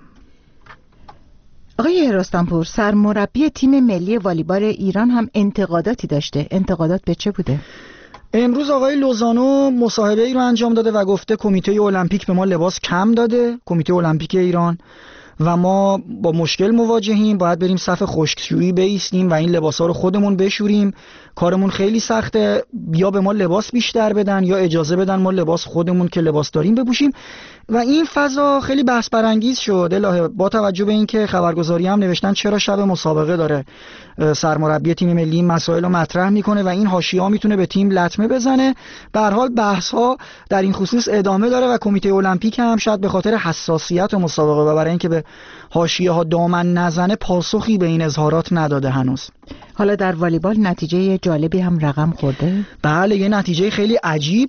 آقای رستمپور، سرمربی تیم ملی والیبال ایران هم انتقاداتی داشته. انتقادات به چه بوده؟ امروز آقای لوزانو مصاحبه ای رو انجام داده و گفته کمیته المپیک به ما لباس کم داده، کمیته المپیک ایران، و ما با مشکل مواجهیم، باید بریم صف خشکشویی بایستیم و این لباسا رو خودمون بشوریم. کارمون خیلی سخته، یا به ما لباس بیشتر بدن یا اجازه بدن ما لباس خودمون که لباس داریم بپوشیم. و این فضا خیلی بحث برانگیز شد الهه، با توجه به اینکه خبرگزاری هم نوشتن چرا شب مسابقه داره سرمربی تیم ملی مسائل رو مطرح میکنه و این حاشیه‌ها میتونه به تیم لطمه بزنه. به هر حال بحث ها در این خصوص ادامه داره و کمیته المپیک هم شاید به خاطر حساسیت مسابقه و برای اینکه به حاشیه ها دامن نزنه پاسخی به این اظهارات نداده هنوز. حالا در والیبال نتیجه جالبی هم رقم خورده؟ بله، یه نتیجه خیلی عجیب.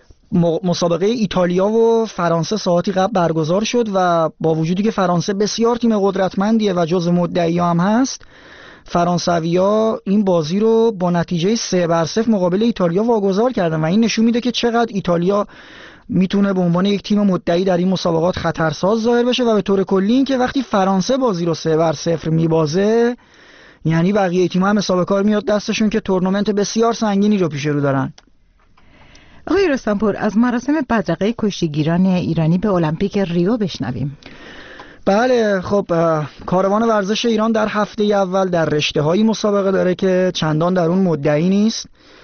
مسابقه ایتالیا و فرانسه ساعتی قبل برگزار شد و با وجودی که فرانسه بسیار تیم قدرتمندیه و جز مدعی‌ها هم هست، فرانسوی‌ها این بازی رو با نتیجه سه بر صفر مقابل ایتالیا واگذار کردن و این نشون میده که چقدر ایتالیا میتونه به عنوان یک تیم مدعی در این مسابقات خطرساز ظاهر بشه و به طور کلی این که وقتی فرانسه بازی رو سه بر صفر میبازه یعنی بقیه تیم‌ها هم حساب کار میاد دستشون که تورنمنت بسیار سنگینی رو پیش رو دارن. آقای رستمپور، از مراسم بدرقه کشتیگیران ایرانی به المپیک ریو بشنویم. بله، خب کاروان ورزش ایران در هفته اول در رشته‌های مسابقه داره که چندان در اون مدعی نیست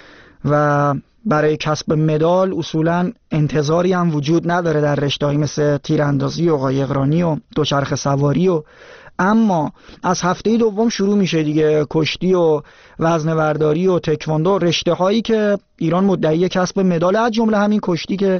و برای کسب مدال اصولاً انتظاری هم وجود نداره در رشته‌هایی مثل تیراندازی و قایقرانی و دوچرخه سواری و اما از هفته دوم شروع میشه دیگه کشتی و وزنه‌برداری و تکواندو، رشته هایی که ایران مدعی کسب مدال، از جمله همین کشتی که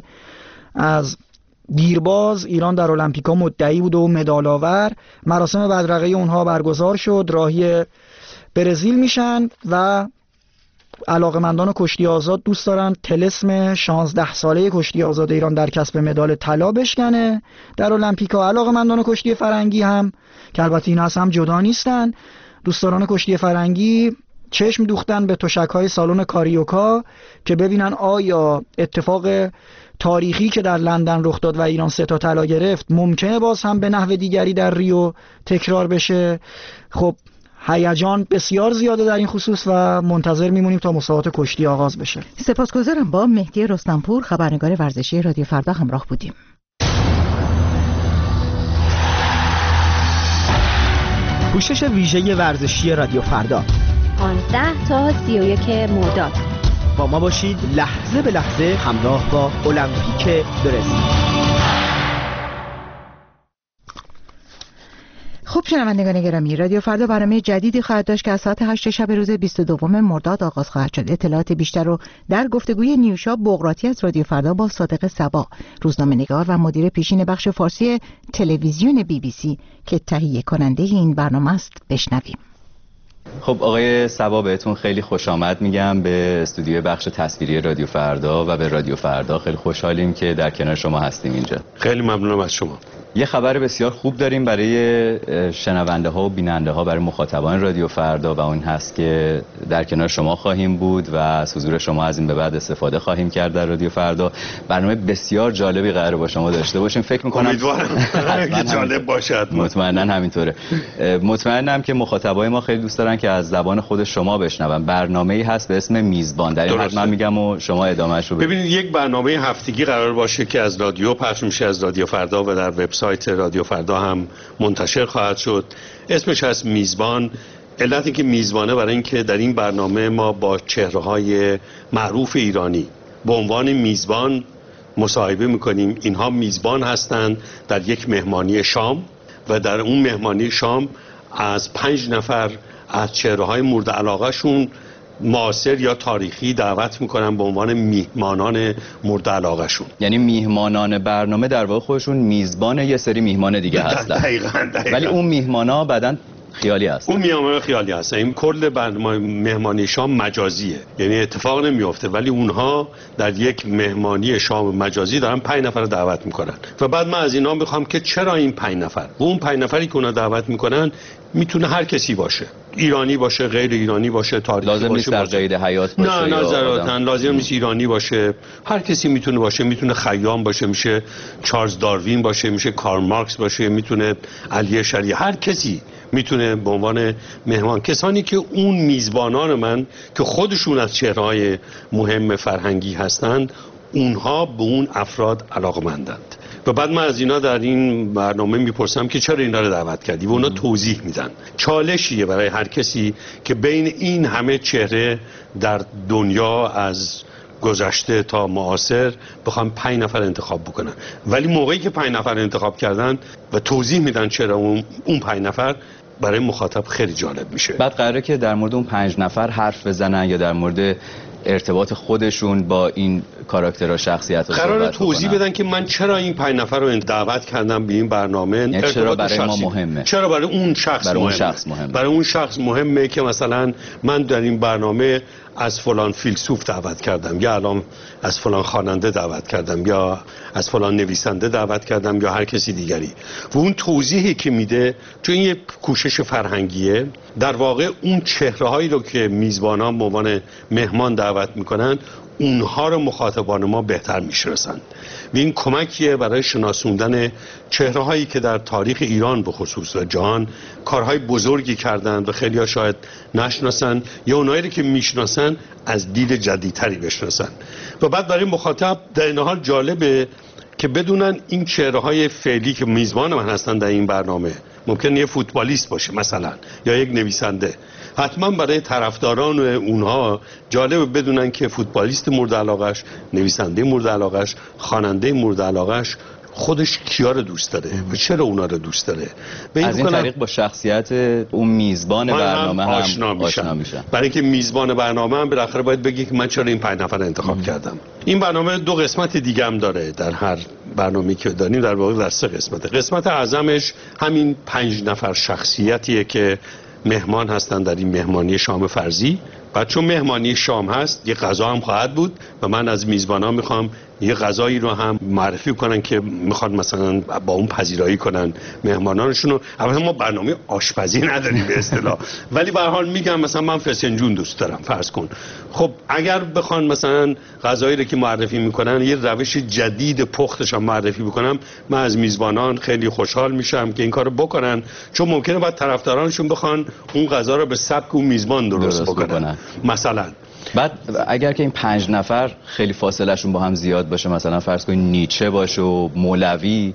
از دیرباز ایران در المپیکا مدعی بود و مدال آور. مراسم بدرقه اونها برگزار شد، راهی برزیل میشن و علاقمندان کشتی آزاد دوست دارن طلسم شانزده ساله کشتی آزاد ایران در کسب مدال طلا بشکنه در المپیکا. علاقمندان کشتی فرنگی هم که البته این هم جدا نیستن، دوستداران کشتی فرنگی چشم دوختن به تشک‌های سالن کاریوکا که ببینن آیا اتفاق تاریخی که در لندن رخ داد و ایران سه تا طلا گرفت ممکنه باز هم به نحو دیگری در ریو تکرار بشه. خب هیجان بسیار زیاده در این خصوص و منتظر میمونیم تا مسابقات کشتی آغاز بشه. سپاسگزارم. با مهدی رستمپور خبرنگار ورزشی رادیو فردا همراه بودیم. پوشش ویژه ورزشی رادیو فردا پانزده تا سی و یک مرداد. با ما باشید لحظه به لحظه همراه با المپیک برزیل. خب شنوندگان گرامی، رادیو فردا برنامه جدیدی خواهد داشت که از ساعت هشت شب روز بیست و دوم مرداد آغاز خواهد شد. اطلاعات بیشتر رو در گفتگوی نیوشا بغراتی از رادیو فردا با صادق صبا، روزنامه‌نگار و مدیر پیشین بخش فارسی تلویزیون بی بی سی که تهیه کننده این برنامه است بشنویم. خب آقای صبا، بهتون خیلی خوش آمد میگم به استودیو بخش تصویری رادیو فردا و به رادیو فردا. خیلی خوشحالیم که در کنار شما هستیم اینجا. خیلی ممنونم از شما. یه خبر بسیار خوب داریم برای شنونده ها و بیننده ها، برای مخاطبان رادیو فردا، و اون هست که در کنار شما خواهیم بود و از حضور شما از این به بعد استفاده خواهیم کرد در رادیو فردا. برنامه بسیار جالبی قراره با شما داشته باشیم. فکر می‌کنم امیدوارم که جالب باشد. مطمئناً همینطوره. مطمئنم که مخاطبای ما خیلی دوست دارن که از زبان خود شما بشنون. برنامه‌ای هست به اسم میزبان. در این حد من میگم و شما ادامه‌اش رو ببینید. یک برنامه هفتگی قرار باشه که از رادیو پخش میشه، از رادیو فردا، و در وبسایت رادیو فردا هم منتشر خواهد شد. اسمش هست میزبان. علتی که میزبانه برای اینکه در این برنامه ما با چهره‌های معروف ایرانی به عنوان میزبان مصاحبه میکنیم. اینها میزبان هستند در یک مهمانی شام و در اون مهمانی شام از پنج نفر از چهره‌های مورد علاقه شون معاصر یا تاریخی دعوت میکنن به عنوان میهمانان مورد علاقه شون. یعنی میهمانان برنامه در واقع خودشون میزبان یه سری میهمان دیگه هستن. دقیقاً دقیقاً. ولی اون میهمانا بعدن خیالی هست. اون میهمان خیالی هست. این کل برنامه مهمانی شام مجازیه، یعنی اتفاق نمیفته، ولی اونها در یک مهمانی شام مجازی دارن پنج نفر دعوت میکنن و بعد من از اینا میخوام که چرا این پنج نفر و اون پنج نفری که اونا دعوت میکنن میتونه هر کسی باشه، ایرانی باشه، غیر ایرانی باشه، تاریخی لازم باشه، نیست در قید حیات باشه. نه نه ضرورتاً لازم نیست ایرانی باشه، هر کسی میتونه باشه. میتونه خیام باشه، میشه چارلز داروین باشه، میشه کارل مارکس باشه، میتونه علی شریعتی، هر کسی میتونه به عنوان مهمان. کسانی که اون میزبانان من که خودشون از چهره‌های مهم فرهنگی هستند، اونها به اون افراد علاقه‌مندند و بعد من از اینا در این برنامه میپرسم که چرا اینا رو دعوت کردی و اونا توضیح میدن. چالشیه برای هر کسی که بین این همه چهره در دنیا از گذشته تا معاصر بخوام پنج نفر انتخاب بکنن، ولی موقعی که پنج نفر انتخاب کردن و توضیح میدن چرا اون اون پنج نفر، برای مخاطب خیلی جالب میشه. بعد قراره که در مورد اون پنج نفر حرف بزنن یا در مورد ارتباط خودشون با این کاراکترها، شخصیت ها قراره توضیح بدن که من چرا این پنج نفر رو دعوت کردم به این برنامه. یعنی چرا برای ما مهمه، چرا برای اون شخص برای مهمه. اون شخص مهمه برای اون شخص مهمه که مثلا من در این برنامه از فلان فیلسوف دعوت کردم، یا الان از فلان خواننده دعوت کردم، یا از فلان نویسنده دعوت کردم، یا هر کسی دیگری. و اون توضیحی که میده، چون این یک کوشش فرهنگیه، در واقع اون چهره‌هایی رو که میزبانان به عنوان مهمان دعوت میکنن، اونها رو مخاطبان ما بهتر میشناسند و این کمکیه برای شناسوندن چهره‌هایی که در تاریخ ایران به خصوص و جهان کارهای بزرگی کردن و خیلی‌ها شاید نشناسن، یا اونایی که میشناسن از دید جدیدتری بشناسن. و بعد برای مخاطب در این حال جالبه که بدونن این چهره‌های فعلی که میزبان من هستن در این برنامه ممکنه یه فوتبالیست باشه مثلا، یا یک نویسنده. حتما برای طرفداران اونها جالبه بدونن که فوتبالیست مورد علاقش، نویسنده مورد علاقش، خواننده مورد علاقش خودش کیا رو دوست داره و چرا اونا رو دوست داره. از این طریق با شخصیت اون میزبان برنامه هم آشنا میشن. برای اینکه میزبان برنامه هم بالاخره باید بگه که من چرا این پنج نفر انتخاب ام. کردم. این برنامه دو قسمت دیگه هم داره. در هر برنامه‌ای که داریم در واقع در سه قسمته. قسمت اعظمش همین پنج نفر شخصیتیه که مهمان هستن در این مهمانی شام فرضی. بعد چون مهمانی شام هست، یه غذا هم خواهد بود و من از میزبانان میخوام یه غذایی رو هم معرفی کنن که میخواد مثلا با اون پذیرایی کنن مهمانانشون رو. البته ما برنامه آشپزی نداریم به اصطلاح، ولی به هر حال میگم مثلا من فسنجون دوست دارم فرض کن. خب اگر بخوان مثلا غذایی رو که معرفی میکنن یه روش جدید پختش هم معرفی بکنم، من از میزبانان خیلی خوشحال میشم که این کارو بکنن، چون ممکنه بعد طرفدارانشون بخوان اون غذا رو به سبک اون میزبان درست, درست بکنن. بکنن مثلا بعد اگر که این پنج نفر خیلی فاصله شون با هم زیاد باشه، مثلا فرض کنید نیچه باشه و مولوی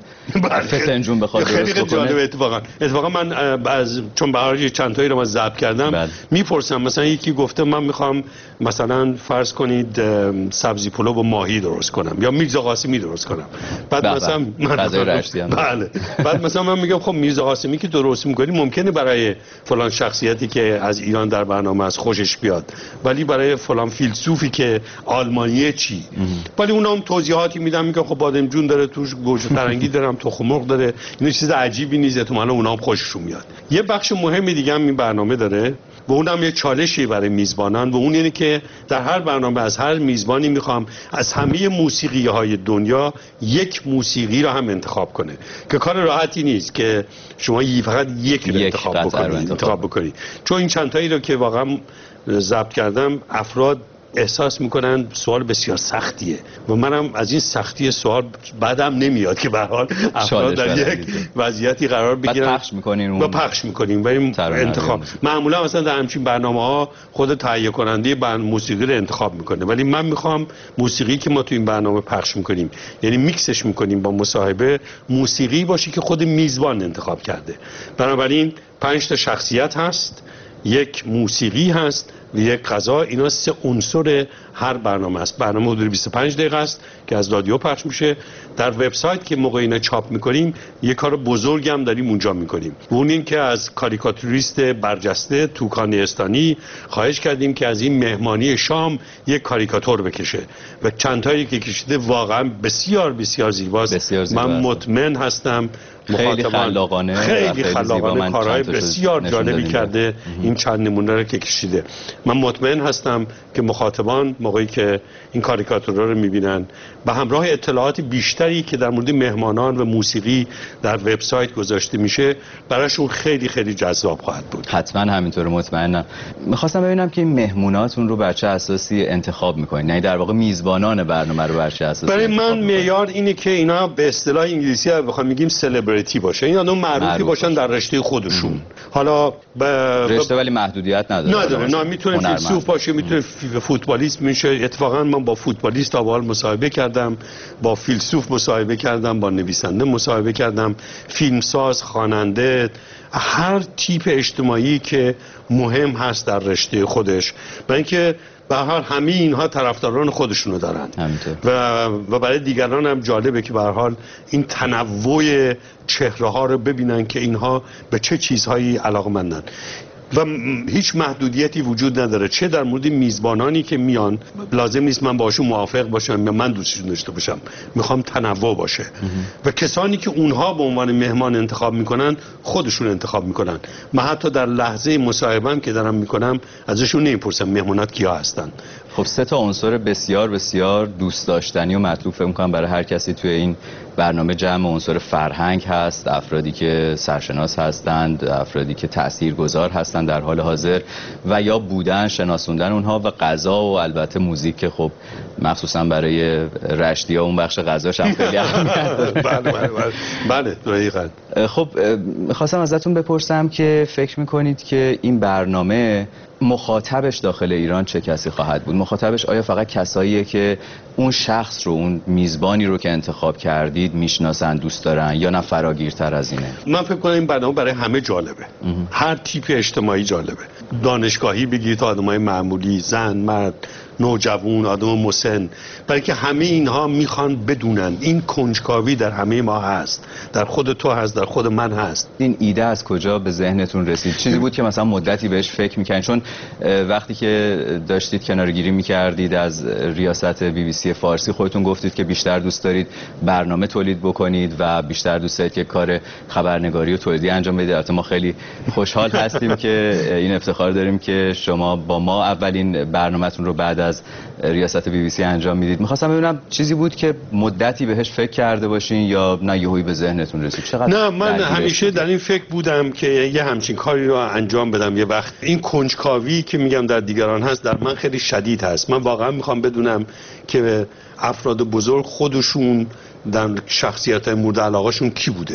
فسنجون بخواد درست بکنه، جالبه. اتفاقا اتفاقا من از چون بهاری چند تایی رو من ضبط کردم میپرسم، مثلا یکی گفته من میخوام مثلا فرض کنید سبزی پلو با ماهی درست کنم یا میرزا قاسمی درست کنم، بعد مثلا غذای رشتی هم بله بعد مثلا من میگم خب میرزا قاسمی که درست میکنی ممکنه برای فلان شخصیتی که از ایران در برنامه از خوشش بیاد، ولی برای فلان فیلسوفی که آلمانیه چی؟ ولی اونا هم توضیحاتی میدن، میگه خب بادمجون داره توش، گوجه فرنگی داره، تخم مرغ داره، این چیز عجیبی نیست، احتمالاً اونا هم خوششون میاد. یه بخش مهم دیگه هم این برنامه داره و اونم یه چالشی برای میزبانان و اون اینه که در هر برنامه از هر میزبانی میخوام از همه موسیقی‌های دنیا یک موسیقی رو هم انتخاب کنه که کار راحتی نیست که شما فقط یک رو انتخاب بکنید انتخاب بکنید چون این چند تایی رو که واقعا ضبط کردم افراد احساس میکنن سوال بسیار سختیه و منم از این سختی سوال بعدم نمیاد که به هر حال افراد در یک وضعیتی قرار بگیرن، پخش میکنین و پخش میکنیم و این انتخاب معمولا مثلا در همچین برنامه‌ها خود تهیه کننده برنامه موسیقی رو انتخاب میکنه، ولی من میخوام موسیقی که ما تو این برنامه پخش میکنیم یعنی میکسش میکنیم با مصاحبه موسیقی باشه که خود میزبان انتخاب کرده. بنابراین پنج تا شخصیت هست، یک موسیقی هست و یک غذا، اینا سه عنصر هر برنامه است. برنامه حدود بیست و پنج دقیقه است که از رادیو پخش میشه. در وبسایت که موقع اینا چاپ میکنیم یه کار بزرگ هم داریم اونجا میکنیم، اون این که از کاریکاتوریست برجسته توکان استانی خواهش کردیم که از این مهمانی شام یک کاریکاتور بکشه و چند تایی که کشیده واقعا بسیار بسیار زیباست. بسیار زیبا من مطمئن هستم خیلی خلاقانه خیلی خلاقانه کارهای بسیار جالبی کرده این چند نمونه رو که کشیده. من مطمئن هستم که مخاطبان موقعی که این کاریکاتورها رو میبینن به همراه اطلاعات بیشتری که در مورد مهمانان و موسیقی در وبسایت گذاشته میشه براشون خیلی خیلی جذاب خواهد بود. حتما همینطور، مطمئنم. میخواستم ببینم که این مهموناتون رو بر چه اساسی انتخاب میکنین، یعنی در واقع میزبانان برنامه رو بر چه اساسی؟ برای من معیار اینه که اینا به اصطلاح انگلیسی بخوام میگیم سلبریتی باشه، اینا آدم معروفی باشن در رشته خودشون. ام. حالا به رشته ولی محدودیت نداره. نداره، نه میتونه فیلسوف باشه، میتونه فوتبالیست میشه. اتفاقا من با فوتبالیست اول مصاحبه کردم، با فیلسوف مصاحبه کردم، با نویسنده مصاحبه کردم، فیلمساز، خواننده، هر تیپ اجتماعی که مهم هست در رشته خودش. برای اینکه به هر حال همه اینها طرفداران خودشونو دارن و و برای دیگران هم جالبه که به هر حال این تنوع چهره ها رو ببینن که اینها به چه چیزهایی علاقمندن و هیچ محدودیتی وجود نداره، چه در مورد میزبانانی که میان. لازم نیست من باشون موافق باشم یا من دوستشون داشته باشم، میخوام تنوع باشه و کسانی که اونها به عنوان مهمان انتخاب میکنن خودشون انتخاب میکنن. من حتی در لحظه مصاحبه‌ام که دارم میکنم ازشون نمیپرسم مهمونات کیا هستن. خب سه تا عنصر بسیار بسیار دوست داشتنی و مطلوب فکر می‌کنم برای هر کسی توی این برنامه جمع عنصر فرهنگ هست، افرادی که سرشناس هستند، افرادی که تاثیرگذار هستند در حال حاضر و یا بودن شناسوندن اونها، و غذا و البته موزیک که خب مخصوصا برای رشتی‌ها اون بخش غذاش هم خیلی اهمیت داره. بله بله بله دقیقاً. خب می‌خواستم ازتون بپرسم که فکر می‌کنید که این برنامه مخاطبش داخل ایران چه کسی خواهد بود؟ مخاطبش آیا فقط کساییه که اون شخص رو، اون میزبانی رو که انتخاب کردید میشناسن، دوست دارن، یا نه فراگیرتر از اینه؟ من فکر کنم این برنامه برای همه جالبه. هر تیپ اجتماعی جالبه. دانشگاهی بگید تا آدمای معمولی، زن، مرد، نوجوان، آدم مسن، برای که همه اینها میخوان بدونن این کنجکاوی در همه ما هست، در خود تو هست، در خود من هست. این ایده از کجا به ذهنتون رسید؟ چیزی بود که مثلا مدتی بهش فکر میکنید؟ چون وقتی که داشتید کنارگیری میکردید از ریاست بی بی سی فارسی خودتون گفتید که بیشتر دوست دارید برنامه تولید بکنید و بیشتر دوست دارید که کار خبرنگاری و تولیدی انجام بدید. البته ما خیلی خوشحال هستیم که این افتخار داریم که شما با ما اولین برنامه‌تون رو بعد از ریاست بی بی سی انجام میدید. میخواستم ببینم چیزی بود که مدتی بهش فکر کرده باشین یا نه یهویی به ذهنتون رسید؟ چقدر نه، من همیشه در این فکر بودم که یه همچین کاری رو انجام بدم. یه وقت این کنجکاوی که میگم در دیگران هست در من خیلی شدید هست. من واقعا میخوام بدونم که افراد بزرگ خودشون در شخصیت مورد علاقهشون کی بوده،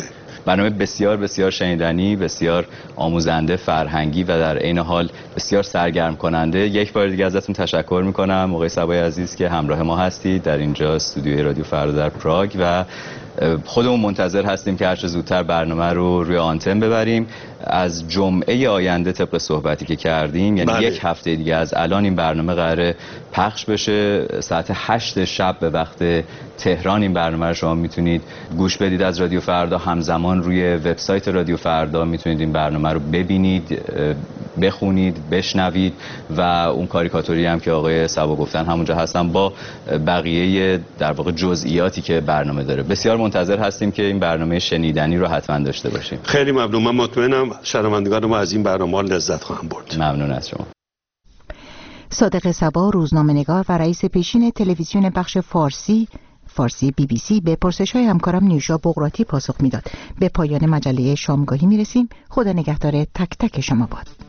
برنامه بسیار بسیار شنیدنی، بسیار آموزنده، فرهنگی و در عین حال بسیار سرگرم کننده. یک بار دیگه ازتون تشکر میکنم آقای صبای عزیز که همراه ما هستید در اینجا استودیوی رادیو فردا در پراگ و خودمون منتظر هستیم که هر چه زودتر برنامه رو روی آنتن ببریم. از جمعه آینده طبق صحبتی که کردیم، یعنی بله. یک هفته دیگه از الان این برنامه قراره پخش بشه. ساعت هشت شب به وقت تهران این برنامه رو شما میتونید گوش بدید از رادیو فردا. همزمان روی وبسایت رادیو فردا میتونید این برنامه رو ببینید، بخونید، بشنوید و اون کاریکاتوری هم که آقای صبا گفتن همونجا هستن با بقیه در واقع جزئیاتی که برنامه داره. بسیار منتظر هستیم که این برنامه شنیدنی رو حتما داشته باشیم. خیلی ممنون. من مطمئنم شنوندگان ما از این برنامه لذت خواهم برد. ممنون از شما. صادق صبا روزنامه‌نگار و رئیس پیشین تلویزیون بخش فارسی فارسی بی بی سی به پرسش‌های همکارم نیوشا بغراتی پاسخ میداد. به پایان مجله شامگاهی میرسیم. خدا نگهدار تک تک شما باد.